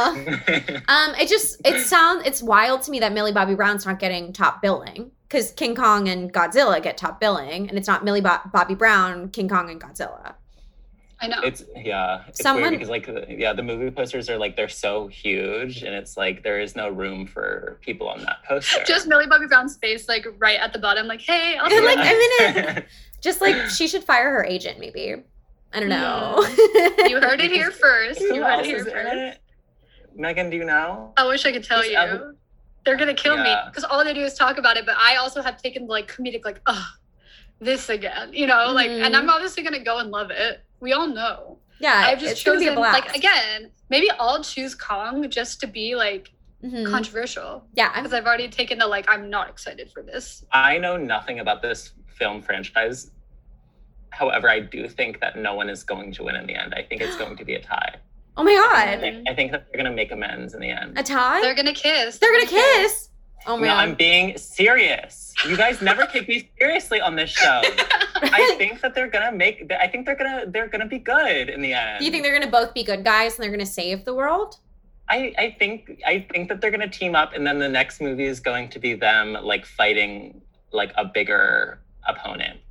[SPEAKER 2] It's wild to me that Millie Bobby Brown's not getting top billing, because King Kong and Godzilla get top billing, and it's not Millie Bobby Brown, King Kong, and Godzilla.
[SPEAKER 4] I know.
[SPEAKER 3] It's weird because like the movie posters are like they're so huge, and it's like there is no room for people on that poster.
[SPEAKER 4] Just Millie Bobby Brown's face, like right at the bottom, like, hey, I'll
[SPEAKER 2] And, like, I'm in it. Just like she should fire her agent, maybe. I don't know.
[SPEAKER 4] You heard it here first.
[SPEAKER 3] Who
[SPEAKER 4] You heard
[SPEAKER 3] else
[SPEAKER 4] it here
[SPEAKER 3] is in
[SPEAKER 4] first.
[SPEAKER 3] it? Megan, do you know?
[SPEAKER 4] I wish I could tell
[SPEAKER 3] Who's
[SPEAKER 4] you.
[SPEAKER 3] other-
[SPEAKER 4] They're gonna kill me
[SPEAKER 3] Yeah.
[SPEAKER 4] because all they do is talk about it. But I also have taken the like comedic, like, oh, this again, you know, like, and I'm obviously gonna go and love it. We all know.
[SPEAKER 2] Yeah,
[SPEAKER 4] I've just
[SPEAKER 2] it's gonna be a
[SPEAKER 4] chosen,
[SPEAKER 2] blast.
[SPEAKER 4] like, again, maybe I'll choose Kong just to be like
[SPEAKER 2] Mhm.
[SPEAKER 4] controversial
[SPEAKER 2] Yeah,
[SPEAKER 4] because I've already taken the like, I'm not excited for this.
[SPEAKER 3] I know nothing about this film franchise. However, I do think that no one is going to win in the end. I think it's going to be a tie.
[SPEAKER 2] Oh my
[SPEAKER 3] I
[SPEAKER 2] god,
[SPEAKER 3] think that they're going to make amends in the end.
[SPEAKER 2] a tie?
[SPEAKER 4] They're gonna kiss.
[SPEAKER 2] They're gonna kiss. Oh my
[SPEAKER 3] No,
[SPEAKER 2] god.
[SPEAKER 3] I'm being serious. You guys never take me seriously on this show. I think that they're gonna be good in the end.
[SPEAKER 2] Do you think they're gonna both be good guys and they're gonna save the world?
[SPEAKER 3] I think that they're gonna team up, and then the next movie is going to be them like fighting like a bigger opponent.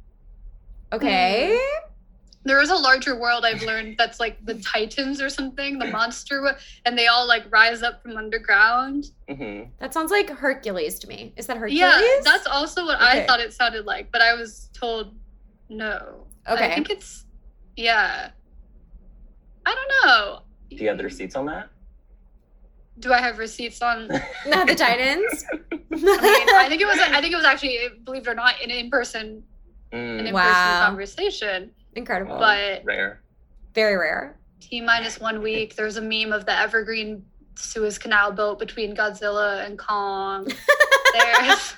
[SPEAKER 2] Okay.
[SPEAKER 4] There is a larger world I've learned that's like the Titans or something, the monster, and they all like rise up from underground.
[SPEAKER 3] Mm-hmm.
[SPEAKER 2] That sounds like Hercules to me. Is that Hercules?
[SPEAKER 4] Yeah, that's also what
[SPEAKER 2] Okay.
[SPEAKER 4] I thought it sounded like, but I was told no.
[SPEAKER 2] Okay.
[SPEAKER 4] I think it's, yeah. I don't know.
[SPEAKER 3] Do you have the receipts on that?
[SPEAKER 4] Do I have receipts on?
[SPEAKER 2] Not the Titans.
[SPEAKER 4] I think it was actually, believe it or not, an in-person
[SPEAKER 2] Wow.
[SPEAKER 4] conversation.
[SPEAKER 2] Incredible.
[SPEAKER 3] Well,
[SPEAKER 4] But
[SPEAKER 3] rare.
[SPEAKER 2] Very rare.
[SPEAKER 4] T-minus 1 week. There's a meme of the Evergreen Suez Canal boat between Godzilla and Kong. There's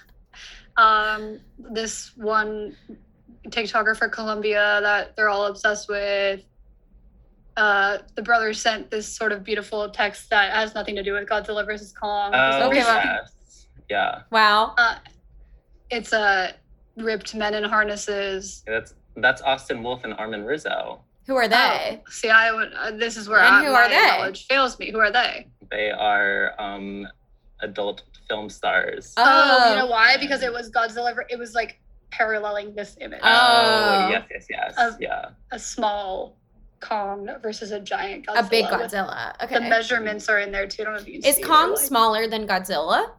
[SPEAKER 4] this one TikToker for Colombia that they're all obsessed with. The brothers sent this sort of beautiful text that has nothing to do with Godzilla versus Kong.
[SPEAKER 3] Oh,
[SPEAKER 2] Okay, well-
[SPEAKER 3] yes. Yeah.
[SPEAKER 2] Wow.
[SPEAKER 4] It's ripped men in harnesses.
[SPEAKER 3] That's Austin Wolf and Armin Rizzo.
[SPEAKER 2] Who are they?
[SPEAKER 4] Oh, see, I would. This is where
[SPEAKER 2] And who are
[SPEAKER 4] my
[SPEAKER 2] they?
[SPEAKER 4] knowledge fails me. Who are they?
[SPEAKER 3] They are adult film stars.
[SPEAKER 4] Oh, you know why? Because it was Godzilla. It was like paralleling this image.
[SPEAKER 2] Oh.
[SPEAKER 3] Yes. Yeah.
[SPEAKER 4] A small Kong versus a giant Godzilla.
[SPEAKER 2] A big
[SPEAKER 4] with-
[SPEAKER 2] Godzilla. Okay.
[SPEAKER 4] The measurements are in there too. I don't know if you can
[SPEAKER 2] Is
[SPEAKER 4] see.
[SPEAKER 2] Kong
[SPEAKER 4] They're like-
[SPEAKER 2] smaller than Godzilla?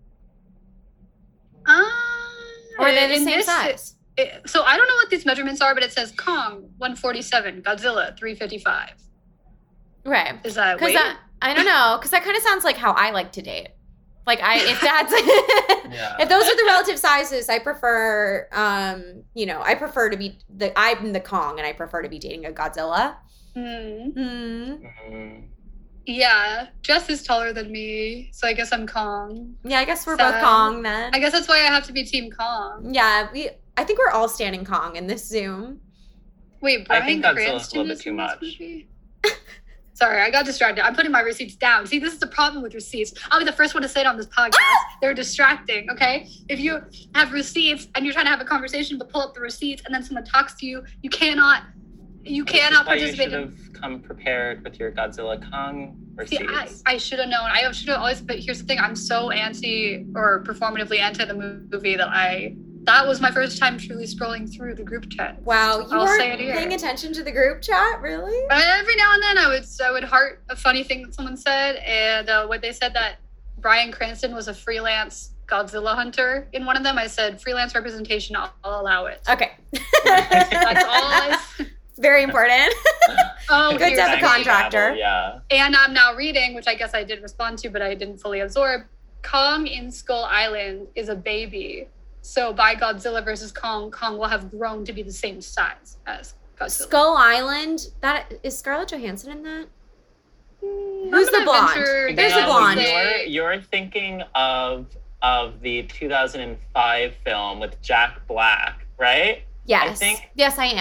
[SPEAKER 2] Or are they the
[SPEAKER 4] in
[SPEAKER 2] same
[SPEAKER 4] this-
[SPEAKER 2] size?
[SPEAKER 4] So I don't know what these measurements are, but it says Kong 147, Godzilla 355.
[SPEAKER 2] Right.
[SPEAKER 4] Is that
[SPEAKER 2] Because
[SPEAKER 4] weight?
[SPEAKER 2] I don't know. Because that kind of sounds like how I like to date. Like if that's
[SPEAKER 3] Yeah.
[SPEAKER 2] if those are the relative sizes, I prefer I prefer to be I'm the Kong and I prefer to be dating a Godzilla.
[SPEAKER 4] Hmm.
[SPEAKER 3] Mm.
[SPEAKER 4] Yeah, Jess is taller than me, so I guess I'm Kong.
[SPEAKER 2] Yeah, I guess we're
[SPEAKER 4] Sad.
[SPEAKER 2] both Kong then.
[SPEAKER 4] I guess that's why I have to be Team Kong.
[SPEAKER 2] Yeah, I think we're all standing Kong in this Zoom.
[SPEAKER 4] Wait,
[SPEAKER 3] I
[SPEAKER 4] Brian
[SPEAKER 3] think Godzilla's a
[SPEAKER 4] Cranston
[SPEAKER 3] little bit
[SPEAKER 4] is
[SPEAKER 3] too
[SPEAKER 4] in this
[SPEAKER 3] much.
[SPEAKER 4] movie? Sorry, I got distracted. I'm putting my receipts down. See, this is the problem with receipts. I'll be the first one to say it on this podcast. They're distracting, okay? If you have receipts and you're trying to have a conversation but pull up the receipts and then someone talks to you, you cannot participate
[SPEAKER 3] You
[SPEAKER 4] in.
[SPEAKER 3] should have come prepared with your Godzilla Kong
[SPEAKER 4] See,
[SPEAKER 3] receipts.
[SPEAKER 4] I should have known. I should have always. But here's the thing: I'm so anti or performatively anti the movie that was my first time truly scrolling through the group chat.
[SPEAKER 2] Wow, you
[SPEAKER 4] I'll
[SPEAKER 2] weren't
[SPEAKER 4] say it here.
[SPEAKER 2] paying attention to the group chat, really?
[SPEAKER 4] Every now and then, I would heart a funny thing that someone said, and when they said that Bryan Cranston was a freelance Godzilla hunter in one of them, I said freelance representation. I'll allow it.
[SPEAKER 2] Okay.
[SPEAKER 4] That's all.
[SPEAKER 2] Very important.
[SPEAKER 4] Oh,
[SPEAKER 2] Good to
[SPEAKER 4] here's
[SPEAKER 2] have a
[SPEAKER 4] the thing.
[SPEAKER 2] contractor.
[SPEAKER 3] Yeah.
[SPEAKER 4] And I'm now reading, which I guess I did respond to, but I didn't fully absorb. Kong in Skull Island is a baby. So by Godzilla versus Kong, Kong will have grown to be the same size as Godzilla.
[SPEAKER 2] Skull Island. That is Scarlett Johansson in that?
[SPEAKER 4] I'm
[SPEAKER 2] Who's the
[SPEAKER 4] gonna
[SPEAKER 2] blonde?
[SPEAKER 4] venture
[SPEAKER 2] There's a
[SPEAKER 4] down
[SPEAKER 2] blonde.
[SPEAKER 4] to say-
[SPEAKER 3] You're thinking of the 2005 film with Jack Black, right?
[SPEAKER 2] Yes.
[SPEAKER 3] I think-
[SPEAKER 2] Yes, I am.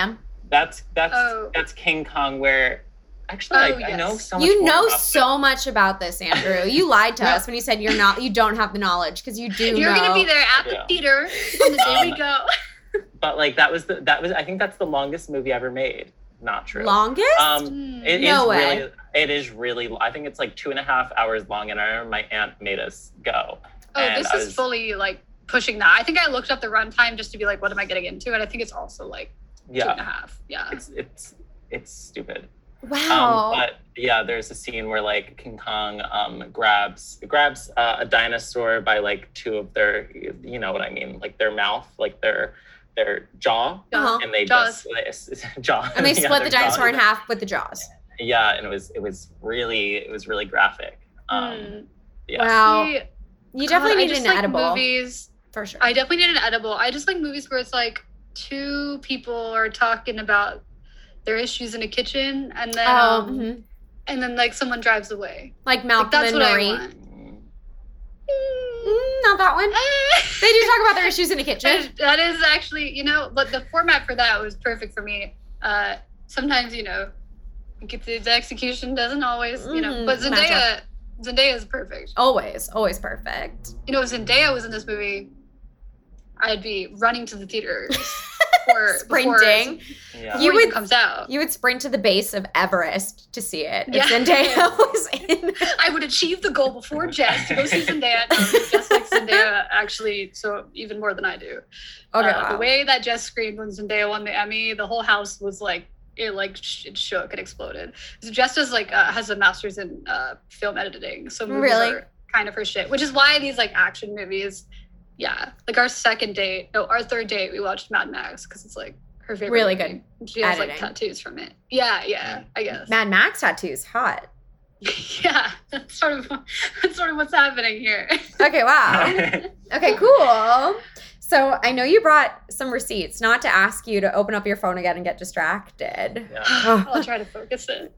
[SPEAKER 3] That's King Kong, where actually I know so much.
[SPEAKER 2] You
[SPEAKER 3] more
[SPEAKER 2] know
[SPEAKER 3] about
[SPEAKER 2] so much about this, Andrew. You lied to us when you said you don't have the knowledge, because you do.
[SPEAKER 4] You're gonna be there at the theater on the day we go.
[SPEAKER 3] But like that was I think that's the longest movie ever made. Not true.
[SPEAKER 2] Longest?
[SPEAKER 3] No way. Really, it is really. I think it's like 2.5 hours long, and I remember my aunt made us go.
[SPEAKER 4] Oh, this is fully like pushing that. I think I looked up the runtime just to be like, what am I getting into? And I think it's also like 2.5. Yeah.
[SPEAKER 3] It's stupid.
[SPEAKER 2] Wow.
[SPEAKER 3] But yeah, there's a scene where like King Kong grabs a dinosaur by like two of their, you know what I mean, like their mouth, like their jaw, and they
[SPEAKER 2] jaws.
[SPEAKER 3] Jaw.
[SPEAKER 2] And they split the dinosaur in half with the jaws.
[SPEAKER 3] Yeah, and it was really graphic. Yeah.
[SPEAKER 2] Wow. You definitely need an edible.
[SPEAKER 4] Movies.
[SPEAKER 2] For sure.
[SPEAKER 4] I definitely need an edible. I just like movies where it's like two people are talking about their issues in a kitchen, and then and then like someone drives away.
[SPEAKER 2] Like Malcolm
[SPEAKER 4] that's
[SPEAKER 2] and
[SPEAKER 4] what
[SPEAKER 2] Marie.
[SPEAKER 4] I want.
[SPEAKER 2] Not that one. They do talk about their issues in the kitchen.
[SPEAKER 4] That is actually, but the format for that was perfect for me. Sometimes, the execution doesn't always, but Zendaya is perfect.
[SPEAKER 2] Always perfect.
[SPEAKER 4] If Zendaya was in this movie, I'd be running to the theater.
[SPEAKER 2] Sprinting.
[SPEAKER 4] Before it comes out.
[SPEAKER 2] You would sprint to the base of Everest to see it. If Zendaya was in.
[SPEAKER 4] I would achieve the goal before Jess to go see Zendaya. Jess likes Zendaya actually, so even more than I do.
[SPEAKER 2] Okay, wow.
[SPEAKER 4] The way that Jess screamed when Zendaya won the Emmy, the whole house was like, it shook and exploded. So Jess has a master's in film editing, so movies are kind of her shit, which is why these like action movies. Yeah, like our third date, we watched Mad Max because it's like her favorite.
[SPEAKER 2] Really
[SPEAKER 4] movie.
[SPEAKER 2] good.
[SPEAKER 4] She has like tattoos from it. Yeah, I guess.
[SPEAKER 2] Mad Max tattoos, hot.
[SPEAKER 4] Yeah, that's sort of what's happening here.
[SPEAKER 2] Okay, wow. Okay, cool. So I know you brought some receipts, not to ask you to open up your phone again and get distracted.
[SPEAKER 4] Yeah. I'll try to focus it.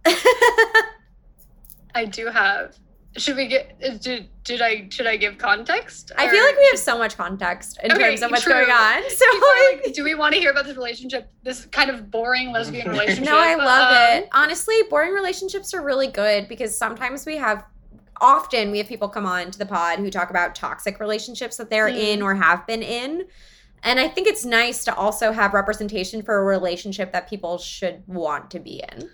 [SPEAKER 4] I do have. Should we get? Should I give context?
[SPEAKER 2] I feel like we have so much context in terms of what's going on. So,
[SPEAKER 4] do we want to hear about this relationship? This kind of boring lesbian relationship?
[SPEAKER 2] No, I love it. Honestly, boring relationships are really good because sometimes often we have people come on to the pod who talk about toxic relationships that they're in or have been in. And I think it's nice to also have representation for a relationship that people should want to be in.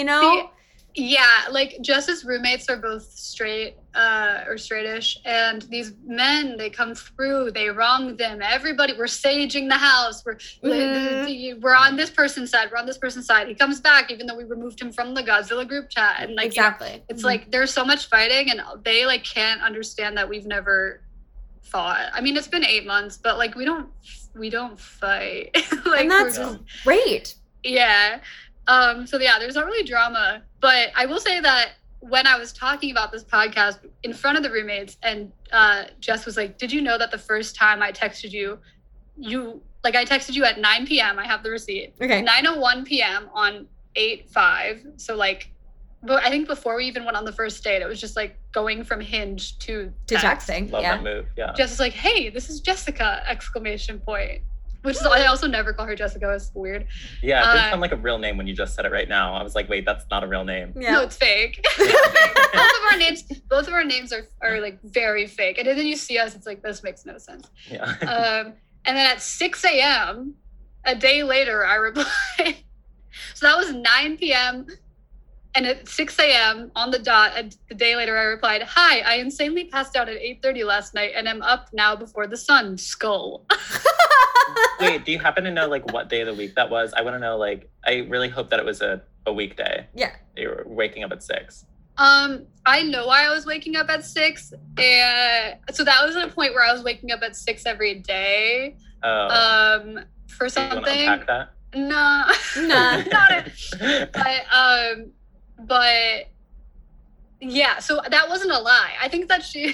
[SPEAKER 4] Yeah, like Jess's roommates are both straight or straightish, and these men, they come through, they wrong them. Everybody, we're saging the house. We're on this person's side. We're on this person's side. He comes back, even though we removed him from the Godzilla group chat. And like,
[SPEAKER 2] exactly,
[SPEAKER 4] it's like there's so much fighting, and they like can't understand that we've never fought. I mean, it's been 8 months, but like we don't fight. Like,
[SPEAKER 2] and that's great.
[SPEAKER 4] Yeah. So yeah, there's not really drama, but I will say that when I was talking about this podcast in front of the roommates, and Jess was like, "Did you know that the first time I texted you I texted you at 9 p.m. I have the receipt.
[SPEAKER 2] Okay.
[SPEAKER 4] 9:01 p.m. on 8/5. So like, but I think before we even went on the first date, it was just like going from Hinge to
[SPEAKER 2] texting.
[SPEAKER 3] Love that move. Yeah.
[SPEAKER 4] Jess is like, "Hey, this is Jessica!" ! Which is, I also never call her Jessica. It's weird.
[SPEAKER 3] Yeah, it didn't sound like a real name when you just said it right now. I was like, wait, that's not a real name.
[SPEAKER 4] Yeah. No, it's fake. Both of our names are like very fake. And then you see us, it's like, this makes no sense.
[SPEAKER 3] Yeah.
[SPEAKER 4] And then at 6 a.m., a day later, I replied. So that was 9 p.m. And at 6 a.m. on the dot, a day later, I replied, "Hi, I insanely passed out at 8:30 last night, and I'm up now before the sun. Skull."
[SPEAKER 3] Wait, do you happen to know like what day of the week that was? I want to know. Like, I really hope that it was a weekday.
[SPEAKER 2] Yeah.
[SPEAKER 3] You were waking up at 6.
[SPEAKER 4] I know why I was waking up at 6, and so that was at a point where I was waking up at 6 every day.
[SPEAKER 3] Oh.
[SPEAKER 4] For something.
[SPEAKER 3] Do you want to unpack that?
[SPEAKER 4] No, not it. But yeah, so that wasn't a lie. I think that she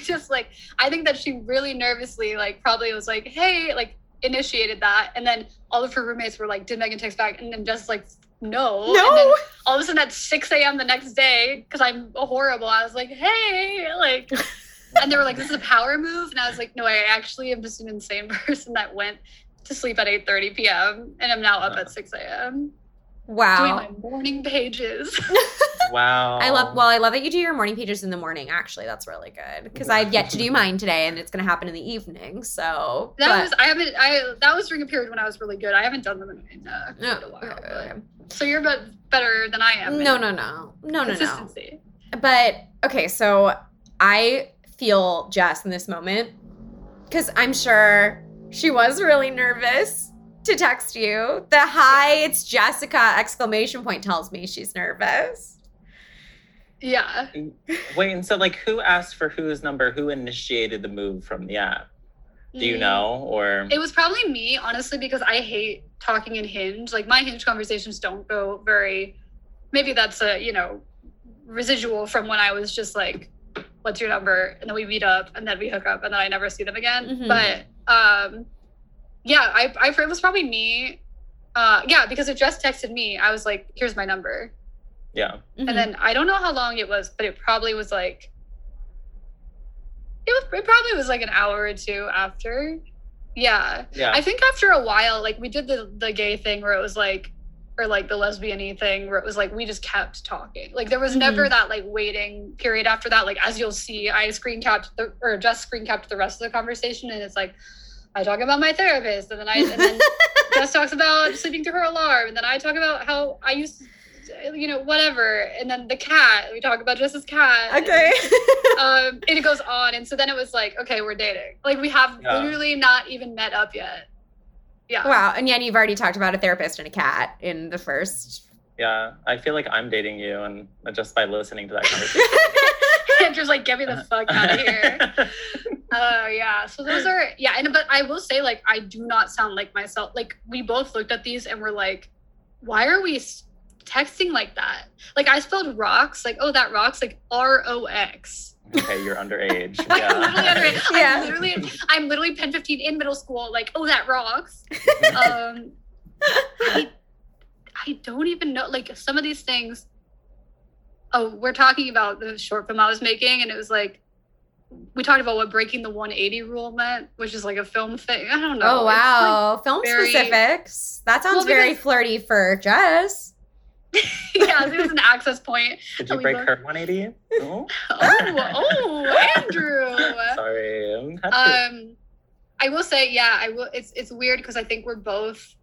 [SPEAKER 4] really nervously like probably was like, "Hey," like initiated that, and then all of her roommates were like, "Did Megan text back?" And then just like, no. And then all of a sudden at 6 a.m. the next day, because I'm horrible, I was like, "Hey," like, and they were like, "This is a power move," and I was like, "No, I actually am just an insane person that went to sleep at 8:30 p.m. and I'm now up at 6 a.m.
[SPEAKER 2] Wow.
[SPEAKER 4] Doing my morning pages.
[SPEAKER 3] Wow.
[SPEAKER 2] I love that you do your morning pages in the morning. Actually, that's really good because I had yet to do mine today, and it's going to happen in the evening. So
[SPEAKER 4] that was during a period when I was really good. I haven't done them in quite a while. Okay. So you're better than I am.
[SPEAKER 2] No.
[SPEAKER 4] Consistency.
[SPEAKER 2] But okay, so I feel Jess in this moment because I'm sure she was really nervous to text you. The hi, it's Jessica ! Tells me she's nervous.
[SPEAKER 4] Yeah.
[SPEAKER 3] Wait, and so like who asked for whose number? Who initiated the move from the app? Do you know? Or
[SPEAKER 4] it was probably me, honestly, because I hate talking in Hinge. Like my Hinge conversations don't go very, maybe that's a, residual from when I was just like, what's your number? And then we meet up and then we hook up and then I never see them again. Mm-hmm. But yeah, it was probably me. Yeah, because if Jess texted me, I was like, here's my number.
[SPEAKER 3] Yeah.
[SPEAKER 4] Mm-hmm. And then I don't know how long it was, but it probably was like, it probably was like an hour or two after. Yeah. I think after a while, like we did the gay thing where it was like, or like the lesbian-y thing where it was like, we just kept talking. Like there was never that like waiting period after that. Like, as you'll see, I just screen capped the rest of the conversation. And it's like, I talk about my therapist and then Jess talks about sleeping through her alarm. And then I talk about how I used to, whatever. And then the cat, we talk about Jess's cat.
[SPEAKER 2] Okay.
[SPEAKER 4] And it goes on. And so then it was like, okay, we're dating. Like we have literally not even met up yet. Yeah.
[SPEAKER 2] Wow. And you've already talked about a therapist and a cat in the first.
[SPEAKER 3] Yeah. I feel like I'm dating you and just by listening to that conversation.
[SPEAKER 4] Andrew's like, get me the fuck out of here. Yeah. So those are, but I will say, like, I do not sound like myself. Like, we both looked at these and we're like, why are we texting like that? Like, I spelled rocks, like, oh, that rocks, like ROX.
[SPEAKER 3] Okay, you're underage.
[SPEAKER 4] Yeah. I'm literally underage. Yeah. I'm literally Pen 15 in middle school, like, oh, that rocks. I don't even know, like, some of these things. Oh, we're talking about the short film I was making, and it was like, we talked about what breaking the 180 rule meant, which is like a film thing. I don't know.
[SPEAKER 2] Oh, wow. Like film specifics. That sounds very flirty for Jess.
[SPEAKER 4] Yeah, it was an access point.
[SPEAKER 3] Did you break her 180? Oh,
[SPEAKER 4] Andrew.
[SPEAKER 3] Sorry.
[SPEAKER 4] I will say, I will. It's weird because I think we're both.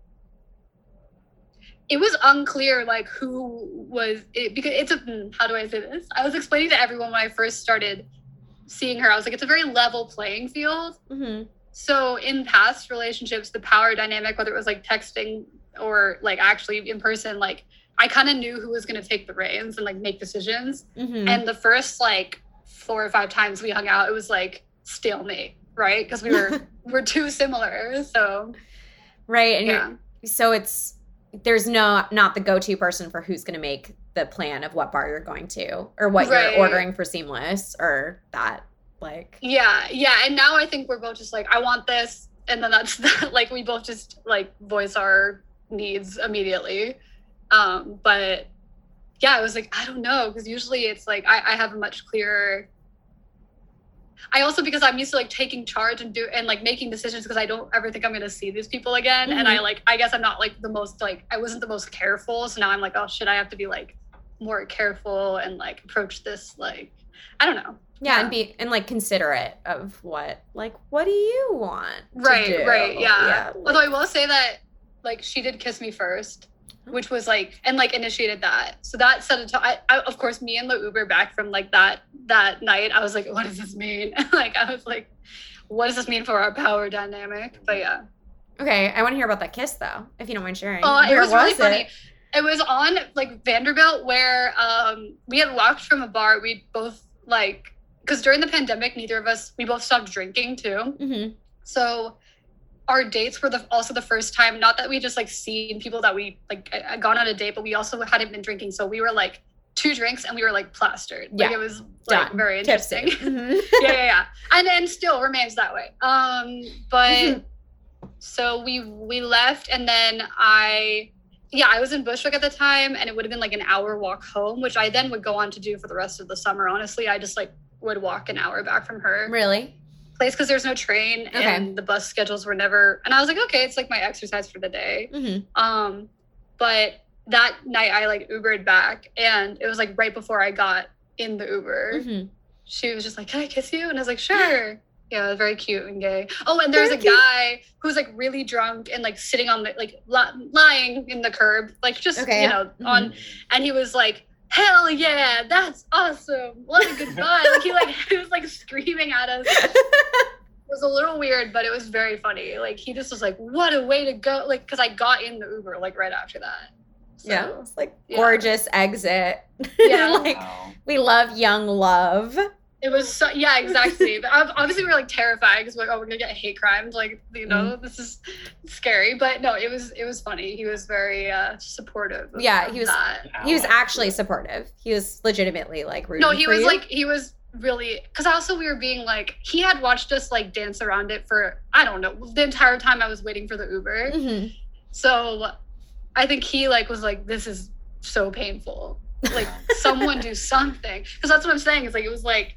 [SPEAKER 4] It was unclear, like, who was it, because it's how do I say this? I was explaining to everyone when I first started seeing her, I was like, it's a very level playing field. Mm-hmm. So in past relationships, the power dynamic, whether it was like texting or like actually in person, like I kind of knew who was going to take the reins and like make decisions. Mm-hmm. And the first like 4 or 5 times we hung out, it was like stalemate, right? Because we're too similar. So
[SPEAKER 2] right. And so there's not the go-to person for who's going to make the plan of what bar you're going to or what you're ordering for Seamless or that, like. Yeah.
[SPEAKER 4] And now I think we're both just like, I want this. And then that's like, we both just like voice our needs immediately. But yeah, I was like, I don't know. Because usually it's like, I have a much clearer. I also, because I'm used to like taking charge and like making decisions because I don't ever think I'm going to see these people again. Mm-hmm. And I guess I'm not like the most, like, I wasn't the most careful. So now I'm like, oh shit, I have to be like more careful and like approach this, like, I don't know.
[SPEAKER 2] Yeah. And like considerate of what do you want?
[SPEAKER 4] Right. Yeah. Like, although I will say that like she did kiss me first, which was like, and like initiated that. So that set it to, I of course, me and the Uber back from like that night, I was like, what does this mean? Like, I was like, what does this mean for our power dynamic? But yeah.
[SPEAKER 2] Okay. I want to hear about that kiss though, if you don't mind sharing.
[SPEAKER 4] Oh, it was really funny. It was on like Vanderbilt where we had walked from a bar. We both like, because during the pandemic, we both stopped drinking too. Mm-hmm. So our dates were also the first time, not that we just like seen people that we like gone on a date, but we also hadn't been drinking. So we were like 2 drinks and we were like plastered. Like it was like very interesting. Mm-hmm. Yeah. And still remains that way. But so we left and then I was in Bushwick at the time and it would have been like an hour walk home, which I then would go on to do for the rest of the summer. Honestly, I just like would walk an hour back from her.
[SPEAKER 2] Really?
[SPEAKER 4] Place because there's no train and the bus schedules were never, and I was like, okay, it's like my exercise for the day. Mm-hmm. But that night I like Ubered back, and it was like right before I got in the Uber. She was just like, "Can I kiss you?" And I was like, "Sure." Yeah, it was very cute and gay. Oh, and there's a guy who's like really drunk and like sitting on the like lying in the curb, like just you know on, and he was like, "Hell yeah, that's awesome! What a good guy!" Like he was like screaming at us. It was a little weird, but it was very funny. Like he just was like, "What a way to go!" Like because I got in the Uber like right after that. So,
[SPEAKER 2] yeah, it's like gorgeous exit.
[SPEAKER 4] Yeah,
[SPEAKER 2] like we love young love.
[SPEAKER 4] It was so, yeah, exactly. But obviously we were like terrified because we're like, oh, we're gonna get hate crimes. Like, you know, this is scary. But no, it was funny. He was very supportive.
[SPEAKER 2] Yeah, he was actually supportive. He was legitimately like rooting.
[SPEAKER 4] No, he
[SPEAKER 2] for
[SPEAKER 4] was
[SPEAKER 2] you.
[SPEAKER 4] like he was really, because also we were being like, he had watched us like dance around it for I don't know the entire time I was waiting for the Uber. So I think he like was like, this is so painful. Like someone do something, because that's what I'm saying. Is like it was like.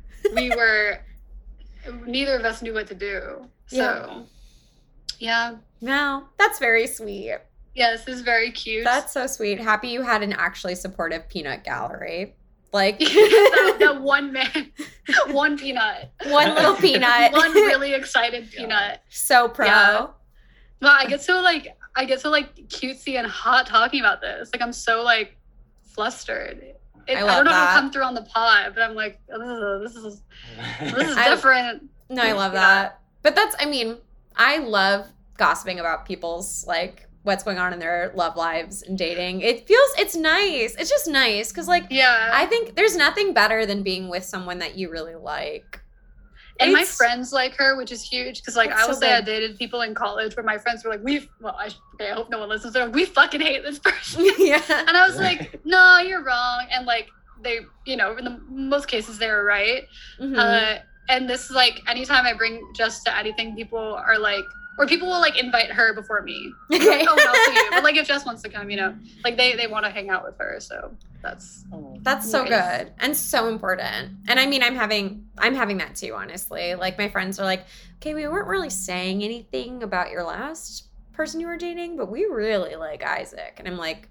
[SPEAKER 4] Neither of us knew what to do. So, yeah.
[SPEAKER 2] No, that's very sweet.
[SPEAKER 4] Yes, this is very cute.
[SPEAKER 2] That's so sweet. Happy you had an actually supportive peanut gallery. Like
[SPEAKER 4] that one man, one peanut.
[SPEAKER 2] One little peanut.
[SPEAKER 4] One really excited peanut.
[SPEAKER 2] So pro. Yeah.
[SPEAKER 4] Well, I get so cutesy and hot talking about this. Like I'm so like flustered. I don't know if it'll come through on the pod, but I'm like, this is different.
[SPEAKER 2] No, I love that. But I love gossiping about people's like what's going on in their love lives and dating. It's nice. It's just nice because like, I think there's nothing better than being with someone that you really like.
[SPEAKER 4] And my friends like her, which is huge, because like I will say I dated people in college where my friends were like, I hope no one listens to them. We fucking hate this person.
[SPEAKER 2] Yeah.
[SPEAKER 4] And I was like, no, you're wrong. And like they, you know, in the most cases they were right. And this is like anytime I bring Jess to anything, people are like, or people will like invite her before me.
[SPEAKER 2] Okay.
[SPEAKER 4] Like, oh, no, to you. But like if Jess wants to come, you know, like they want to hang out with her. So that's
[SPEAKER 2] so good and so important. And I mean, I'm having that too, honestly. Like my friends are like, okay, we weren't really saying anything about your last person you were dating, but we really like Isaac. And I'm like,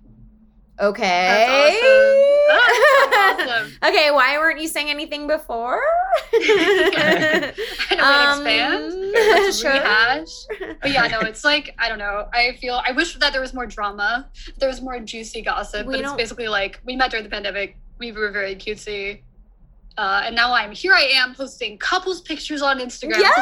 [SPEAKER 2] okay.
[SPEAKER 4] That's awesome.
[SPEAKER 2] Okay, why weren't you saying anything before?
[SPEAKER 4] I know, expand.
[SPEAKER 2] Sure.
[SPEAKER 4] Rehash. But yeah, no, it's like, I don't know. I wish that there was more drama. There was more juicy gossip. But it's basically like, we met during the pandemic. We were very cutesy. And now here I am posting couples pictures on Instagram.
[SPEAKER 2] Yes!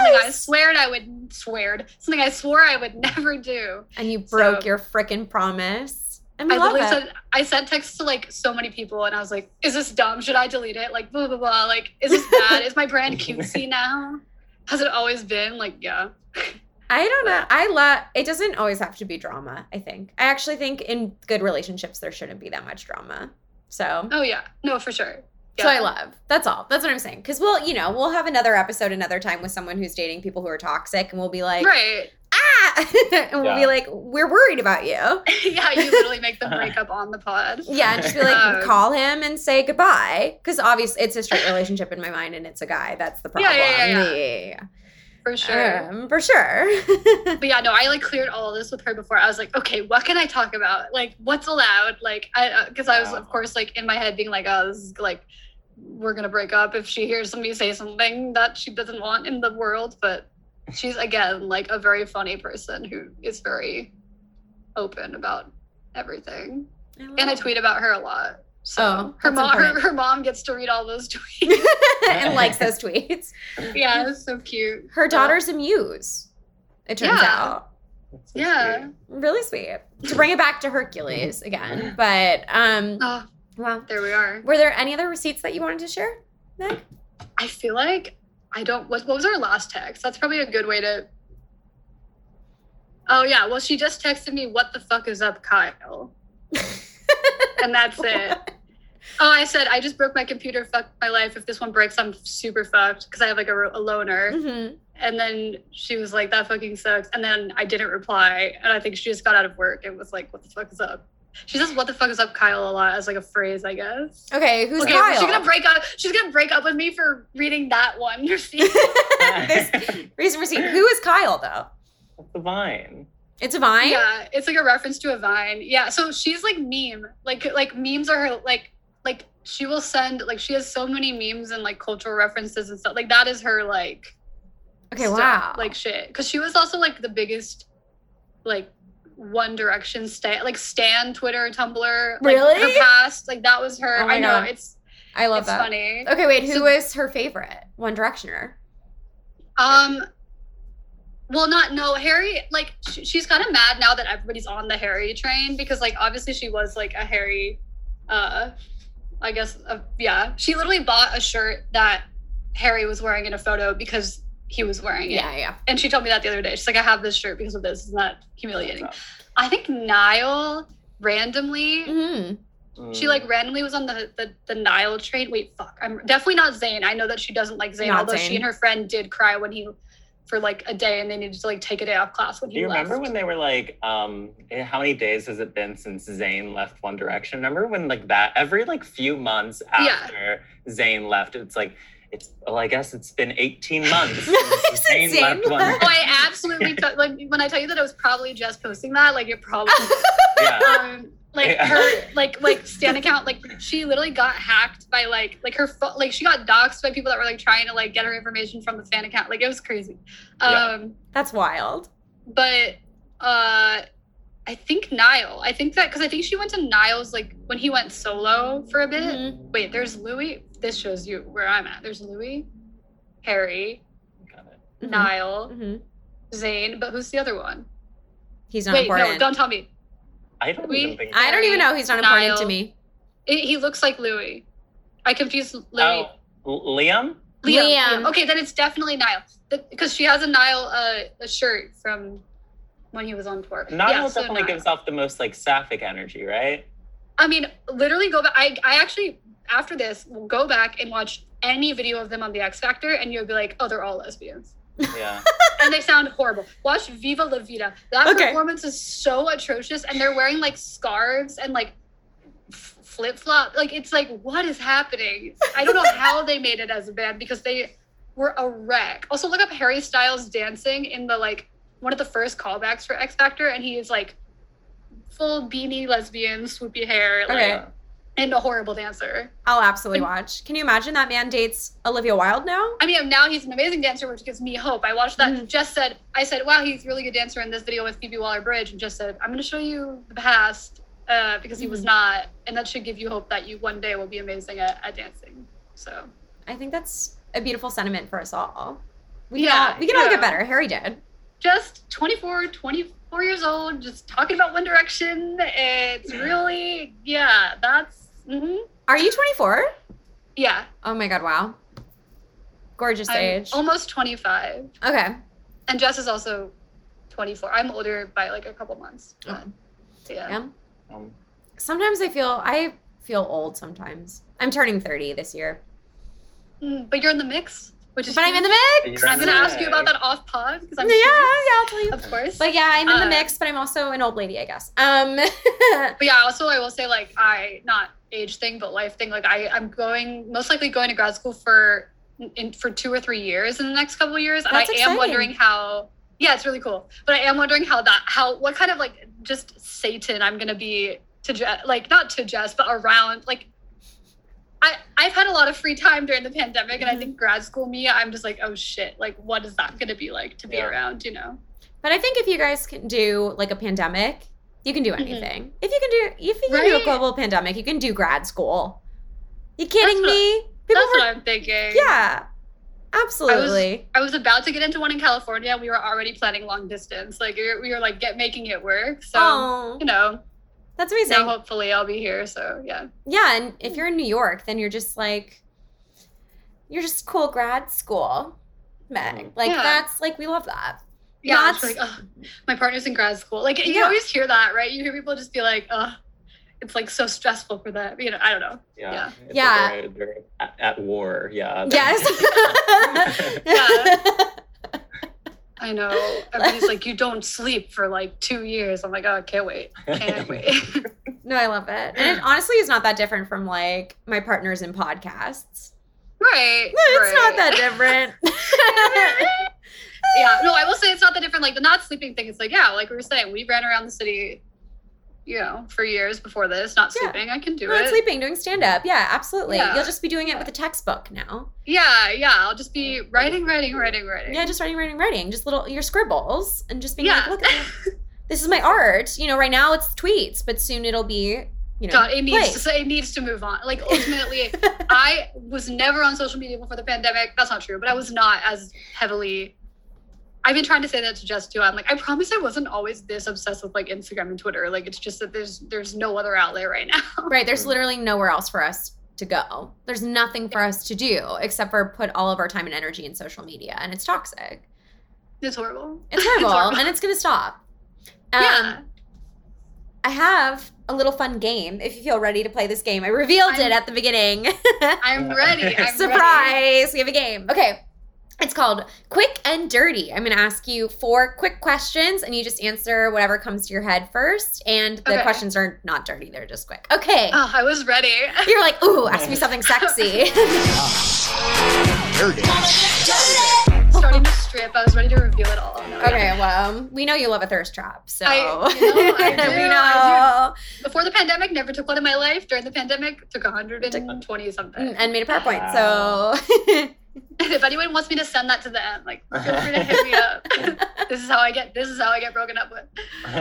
[SPEAKER 4] Something I swore I would never do.
[SPEAKER 2] And you broke your frickin' promise. And
[SPEAKER 4] I sent texts to like so many people and I was like, is this dumb? Should I delete it? Like blah blah blah. Like, is this bad? Is my brand cutesy now? Has it always been? Like, yeah.
[SPEAKER 2] I don't know. It doesn't always have to be drama, I think. I actually think in good relationships there shouldn't be that much drama. So
[SPEAKER 4] oh yeah. No, for sure. Yeah.
[SPEAKER 2] So I love. That's all. That's what I'm saying. Because we'll have another episode another time with someone who's dating people who are toxic and we'll be like,
[SPEAKER 4] right.
[SPEAKER 2] And we'll be like, we're worried about you.
[SPEAKER 4] Yeah, you literally make them break up on the pod.
[SPEAKER 2] Yeah, and just be like, call him and say goodbye. Because obviously it's a straight relationship in my mind and it's a guy. That's the problem.
[SPEAKER 4] Yeah. For sure.
[SPEAKER 2] For sure.
[SPEAKER 4] But yeah, no, I like cleared all of this with her before. I was like, okay, what can I talk about? Like, what's allowed? Like, because I was, of course, like in my head being like, oh, this is like, we're going to break up if she hears me say something that she doesn't want in the world. But she's, again, like a very funny person who is very open about everything. I tweet about her a lot. So her mom gets to read all those tweets.
[SPEAKER 2] And likes those tweets.
[SPEAKER 4] Yeah, it's so cute.
[SPEAKER 2] Her daughter's a muse, it turns out.
[SPEAKER 4] Yeah.
[SPEAKER 2] Sweet. Really sweet. To bring it back to Hercules again. But, well,
[SPEAKER 4] there we are.
[SPEAKER 2] Were there any other receipts that you wanted to share, Meg?
[SPEAKER 4] I feel like what was our last text? That's probably a good way to. Oh, yeah. Well, she just texted me, what the fuck is up, Kyle? And that's it. Oh, I said, I just broke my computer, fuck my life. If this one breaks, I'm super fucked because I have like a loaner. Mm-hmm. And then she was like, that fucking sucks. And then I didn't reply. And I think she just got out of work and was like, what the fuck is up? She says, what the fuck is up, Kyle, a lot as like a phrase, I guess.
[SPEAKER 2] Okay, who's Kyle?
[SPEAKER 4] She's gonna break up with me for reading that one receipt.
[SPEAKER 2] Receipt. Who is Kyle, though?
[SPEAKER 3] That's the Vine.
[SPEAKER 2] It's a Vine?
[SPEAKER 4] Yeah, it's like a reference to a Vine. Yeah, so she's like meme. Like memes are her, like she will send, like she has so many memes and like cultural references and stuff. Like that is her like
[SPEAKER 2] Okay,
[SPEAKER 4] stuff,
[SPEAKER 2] wow.
[SPEAKER 4] like shit. Because she was also like the biggest like One Direction stan Twitter, Tumblr. Like,
[SPEAKER 2] really?
[SPEAKER 4] Her past, like that was her.
[SPEAKER 2] Oh my
[SPEAKER 4] I know,
[SPEAKER 2] God. I love that.
[SPEAKER 4] Funny.
[SPEAKER 2] Okay, wait, who is her favorite One Directioner?
[SPEAKER 4] Well, Harry, like, she's kind of mad now that everybody's on the Harry train because, like, obviously she was, like, a Harry, I guess, yeah. She literally bought a shirt that Harry was wearing in a photo because he was wearing it.
[SPEAKER 2] Yeah.
[SPEAKER 4] And she told me that the other day. She's like, I have this shirt because of this. Isn't that humiliating? I think Niall randomly, she, like, randomly was on the Niall train. Wait, fuck. I'm definitely not Zayn. I know that she doesn't like Zayn, although she and her friend did cry when he... for like a day, and they needed to like take a day off class when he left.
[SPEAKER 3] Do you remember when they were like, how many days has it been since Zayn left One Direction? Remember when like that every like few months after Zayn left, it's like, I guess it's been 18 months since Zayn left One Direction.
[SPEAKER 4] Oh, I absolutely like when I tell you that it was probably just posting that, like it probably
[SPEAKER 3] yeah.
[SPEAKER 4] Like her like Stan account, like she literally got hacked by like her like she got doxxed by people that were like trying to like get her information from the Stan account. Like it was crazy.
[SPEAKER 2] That's wild.
[SPEAKER 4] But I think Niall. I think that because I think she went to Niall's like when he went solo for a bit. Mm-hmm. Wait, there's Louis. This shows you where I'm at. There's Louis, Harry, Niall, Zayn. But who's the other one?
[SPEAKER 2] He's not important.
[SPEAKER 4] No, don't tell me.
[SPEAKER 3] I don't even think
[SPEAKER 2] I don't even know. He's not important to me.
[SPEAKER 4] He looks like Louis. I confused Louis.
[SPEAKER 3] Oh, Liam?
[SPEAKER 2] Liam.
[SPEAKER 4] Okay, then it's definitely Niall. Because she has a Niall a shirt from when he was on tour.
[SPEAKER 3] Niall definitely gives off the most like sapphic energy, right?
[SPEAKER 4] I mean, literally go back. I actually, after this, will go back and watch any video of them on the X Factor, and you'll be like, oh, they're all lesbians.
[SPEAKER 3] Yeah.
[SPEAKER 4] And they sound horrible. Watch Viva La Vida. That performance is so atrocious, and they're wearing like scarves and like flip-flop. Like it's like, what is happening? I don't know how they made it as a band because they were a wreck. Also, look up Harry Styles dancing in the like one of the first callbacks for X Factor, and he is like full beanie lesbian, swoopy hair, like and a horrible dancer.
[SPEAKER 2] I'll absolutely watch. Can you imagine that man dates Olivia Wilde now?
[SPEAKER 4] I mean, now he's an amazing dancer, which gives me hope. I watched that. I said, wow, he's a really good dancer in this video with Phoebe Waller-Bridge, and just said, I'm going to show you the past because he was not. And that should give you hope that you one day will be amazing at dancing. So
[SPEAKER 2] I think that's a beautiful sentiment for us all. We can all get better. Harry did.
[SPEAKER 4] Just 24 years old, just talking about One Direction. It's really, that's...
[SPEAKER 2] Are you 24?
[SPEAKER 4] Yeah.
[SPEAKER 2] Oh my God, wow. Gorgeous age.
[SPEAKER 4] Almost 25.
[SPEAKER 2] Okay.
[SPEAKER 4] And Jess is also 24. I'm older by like a couple months. But, yeah.
[SPEAKER 2] Sometimes I feel old sometimes. I'm turning 30 this year.
[SPEAKER 4] But you're in the mix. But
[SPEAKER 2] I'm in the mix.
[SPEAKER 4] I'm going to ask you about that off pod.
[SPEAKER 2] Yeah, I'll tell you.
[SPEAKER 4] Of course.
[SPEAKER 2] But yeah, I'm in the mix, but I'm also an old lady, I guess.
[SPEAKER 4] But yeah, also I will say like not age thing, but life thing. Like I'm most likely going to grad school for 2 or 3 years in the next couple of years. And
[SPEAKER 2] That's
[SPEAKER 4] I
[SPEAKER 2] exciting.
[SPEAKER 4] am wondering it's really cool. But I am wondering what kind of like just Satan I'm going to be to Jess, like not to Jess, but around like, I've had a lot of free time during the pandemic, and I think grad school me, I'm just like, oh shit, like what is that going to be like to be around, you know?
[SPEAKER 2] But I think if you guys can do like a pandemic, you can do anything. If you can do a global pandemic, you can do grad school. You kidding me?
[SPEAKER 4] That's what I'm thinking.
[SPEAKER 2] Yeah, absolutely.
[SPEAKER 4] I was about to get into one in California. We were already planning long distance. Like we were like making it work. So you know.
[SPEAKER 2] That's amazing.
[SPEAKER 4] Now hopefully I'll be here, so yeah.
[SPEAKER 2] Yeah, and if you're in New York, then you're just cool grad school, Meg. Like that's like we love that.
[SPEAKER 4] Yeah, it's like, my partner's in grad school. Like you always hear that, right? You hear people just be like, it's like so stressful for them. You know, I don't know.
[SPEAKER 3] Yeah. They're at war. Yeah.
[SPEAKER 2] Yes.
[SPEAKER 4] Yeah. I know. Everybody's like, you don't sleep for like 2 years. I'm like, oh, can't wait.
[SPEAKER 2] No, I love it. And it honestly is not that different from like my partners in podcasts.
[SPEAKER 4] Right.
[SPEAKER 2] It's not that different.
[SPEAKER 4] Yeah, no, I will say it's not that different. Like the not sleeping thing, it's like, yeah, like we were saying, we ran around the city, you know, for years before this, not sleeping. I can do it.
[SPEAKER 2] Not sleeping, doing stand-up. Yeah, absolutely.
[SPEAKER 4] Yeah.
[SPEAKER 2] You'll just be doing it with a textbook now.
[SPEAKER 4] Yeah, I'll just be writing.
[SPEAKER 2] Yeah, just writing. Just your scribbles and just being
[SPEAKER 4] Yeah.
[SPEAKER 2] like, look, this is my art. You know, right now it's tweets, but soon it'll be, you know,
[SPEAKER 4] God, it needs to move on. Like ultimately, I was never on social media before the pandemic. That's not true, but I was not as heavily. I've been trying to say that to Jess too. I'm like, I promise I wasn't always this obsessed with like Instagram and Twitter. Like it's just that there's no other outlet right now.
[SPEAKER 2] Right. There's literally nowhere else for us to go. There's nothing for us to do except for put all of our time and energy in social media, and it's toxic.
[SPEAKER 4] It's horrible.
[SPEAKER 2] It's horrible, and it's gonna stop.
[SPEAKER 4] Yeah.
[SPEAKER 2] I have a little fun game. If you feel ready to play this game, I revealed it at the beginning.
[SPEAKER 4] I'm ready.
[SPEAKER 2] Surprise! Ready. We have a game. Okay. It's called Quick and Dirty. I'm going to ask you 4 quick questions, and you just answer whatever comes to your head first. And the questions are not dirty. They're just quick. Okay.
[SPEAKER 4] Oh, I was ready.
[SPEAKER 2] You're like, ooh, ask me something sexy.
[SPEAKER 6] Dirty.
[SPEAKER 4] Starting to strip. I was ready to reveal it all. No,
[SPEAKER 2] okay, well, we know you love a thirst trap, so.
[SPEAKER 4] I do.
[SPEAKER 2] We know.
[SPEAKER 4] Before the pandemic, never took one in my life. During the pandemic, took 120 something.
[SPEAKER 2] And made a PowerPoint, so.
[SPEAKER 4] If anyone wants me to send that to them, like, feel free to hit me up. This is how I get broken up with.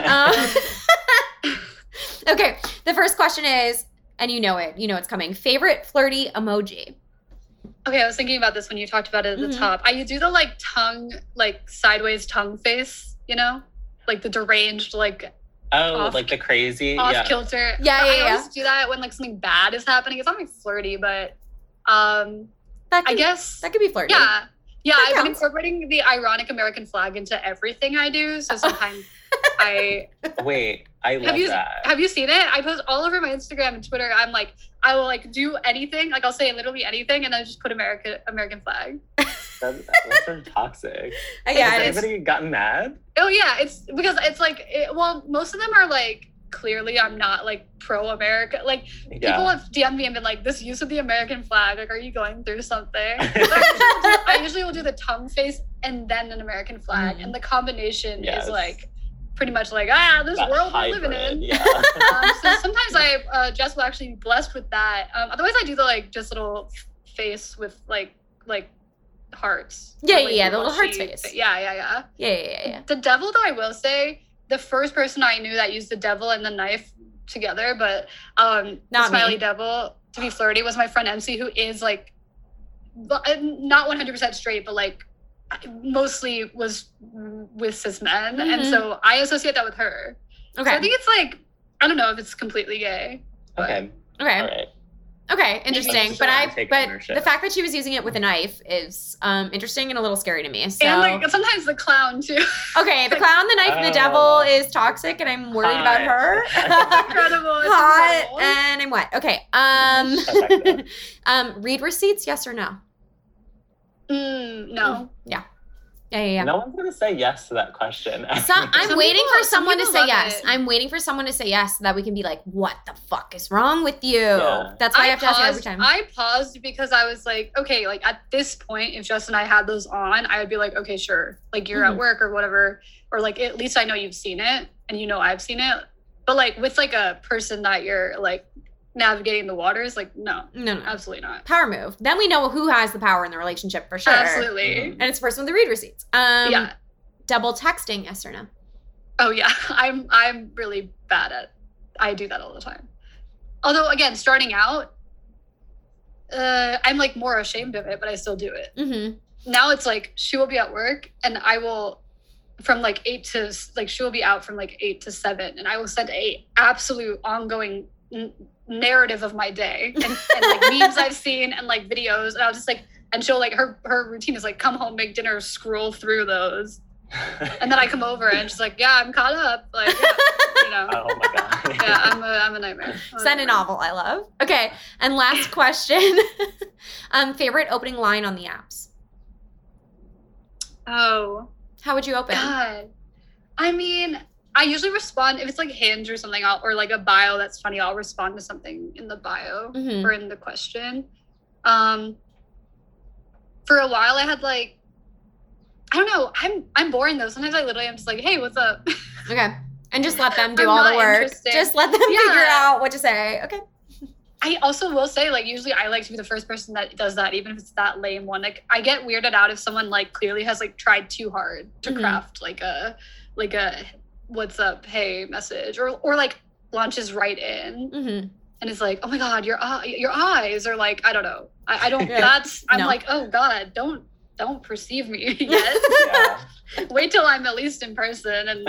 [SPEAKER 2] Okay, the first question is, and you know it's coming. Favorite flirty emoji?
[SPEAKER 4] Okay, I was thinking about this when you talked about it at the top. I do the like tongue, like sideways tongue face, you know, like the deranged, like
[SPEAKER 3] like the crazy,
[SPEAKER 4] off kilter.
[SPEAKER 2] Yeah.
[SPEAKER 4] I always do that when like something bad is happening. It's not like flirty, but I guess
[SPEAKER 2] that could be flirty.
[SPEAKER 4] Yeah. I've been incorporating the ironic American flag into everything I do. So sometimes I
[SPEAKER 3] love that.
[SPEAKER 4] Have you seen it? I post all over my Instagram and Twitter. I'm like, I will like do anything. Like I'll say literally anything, and then just put American flag.
[SPEAKER 3] That's so toxic.
[SPEAKER 2] Yeah.
[SPEAKER 3] Has anybody gotten mad?
[SPEAKER 4] Oh yeah, it's because it's like, most of them are like, clearly I'm not like pro-America. Like people have DM'd me and been like, this use of the American flag, like, are you going through something? I usually will do the tongue face and then an American flag, and the combination is like pretty much like, this that world hybrid, we're living in.
[SPEAKER 3] Yeah.
[SPEAKER 4] So sometimes Jess will actually be blessed with that. Otherwise I do the like just little face with like hearts.
[SPEAKER 2] Yeah, the little hearts face.
[SPEAKER 4] Yeah.
[SPEAKER 2] Yeah.
[SPEAKER 4] The devil, though, I will say, the first person I knew that used the devil and the knife together, but the smiley devil to be flirty was my friend MC, who is like not 100% straight, but like mostly was with cis men, and so I associate that with her. Okay, so I think it's like, I don't know if it's completely gay.
[SPEAKER 3] Okay.
[SPEAKER 2] All right. Okay, interesting. But the fact that she was using it with a knife is interesting and a little scary to me. So.
[SPEAKER 4] And like sometimes the clown too.
[SPEAKER 2] Okay, the clown, the knife, and the devil is toxic, and I'm worried about her.
[SPEAKER 4] Incredible.
[SPEAKER 2] Hot, and I'm wet. Okay. Read receipts, yes or no?
[SPEAKER 4] No.
[SPEAKER 2] Yeah.
[SPEAKER 3] No one's gonna say yes to that question.
[SPEAKER 2] I'm waiting for someone to say yes. I'm waiting for someone to say yes so that we can be like, what the fuck is wrong with you? Yeah. That's why I have to ask you every time.
[SPEAKER 4] I paused because I was like, okay, like at this point, if Justin and I had those on, I would be like, okay, sure. Like you're at work or whatever. Or like, at least I know you've seen it and you know I've seen it. But like with like a person that you're like navigating the waters, like no, absolutely not.
[SPEAKER 2] Power move. Then we know who has the power in the relationship for sure.
[SPEAKER 4] Absolutely.
[SPEAKER 2] And it's the person with the read receipts. Double texting, yes or no?
[SPEAKER 4] Oh yeah, I'm really bad at. I do that all the time. Although again, starting out, I'm like more ashamed of it, but I still do it. Now it's like she will be at work and I will, from like 8 to like she will be out from like 8 to 7, and I will send a absolute ongoing narrative of my day and like memes I've seen and like videos, and I'll just like, and she'll like, her routine is like come home, make dinner, scroll through those, and then I come over and she's like, yeah, I'm caught up, like, you know.
[SPEAKER 3] Oh my god.
[SPEAKER 4] Yeah, I'm a nightmare.
[SPEAKER 2] Send a novel, I love. Okay, and last question. Favorite opening line on the apps?
[SPEAKER 4] Oh,
[SPEAKER 2] how would you open?
[SPEAKER 4] God, I mean, I usually respond if it's like Hinge or something, or like a bio that's funny. I'll respond to something in the bio or in the question. For a while, I had like I don't know. I'm boring though. Sometimes I literally am just like, hey, what's up?
[SPEAKER 2] Okay. And just let them do all the work. Interested. Just let them figure out what to say. Okay.
[SPEAKER 4] I also will say, like, usually I like to be the first person that does that, even if it's that lame one. Like, I get weirded out if someone like clearly has like tried too hard to craft like a what's up, hey message, or like launches right in and it's like, oh my God, your eyes are like, I don't know. I don't. I'm like, oh God, don't perceive me yet. Wait till I'm at least in person and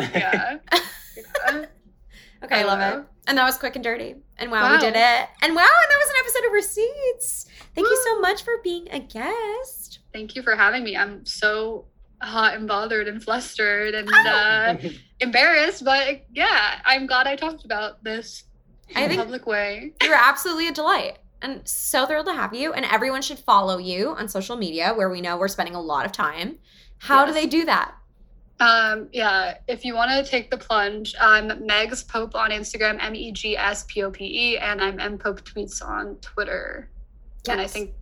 [SPEAKER 2] Okay, I love it. And that was quick and dirty. And wow, we did it. And wow, and that was an episode of Receipts. Thank you so much for being a guest.
[SPEAKER 4] Thank you for having me. I'm so hot and bothered and flustered and embarrassed, but yeah, I'm glad I talked about this in a public way.
[SPEAKER 2] You're absolutely a delight. And so thrilled to have you. And everyone should follow you on social media where we know we're spending a lot of time. How do they do that?
[SPEAKER 4] If you want to take the plunge, I'm Megs Pope on Instagram, MEGSPOPE, and I'm MPope Tweets on Twitter. Yes. And I think,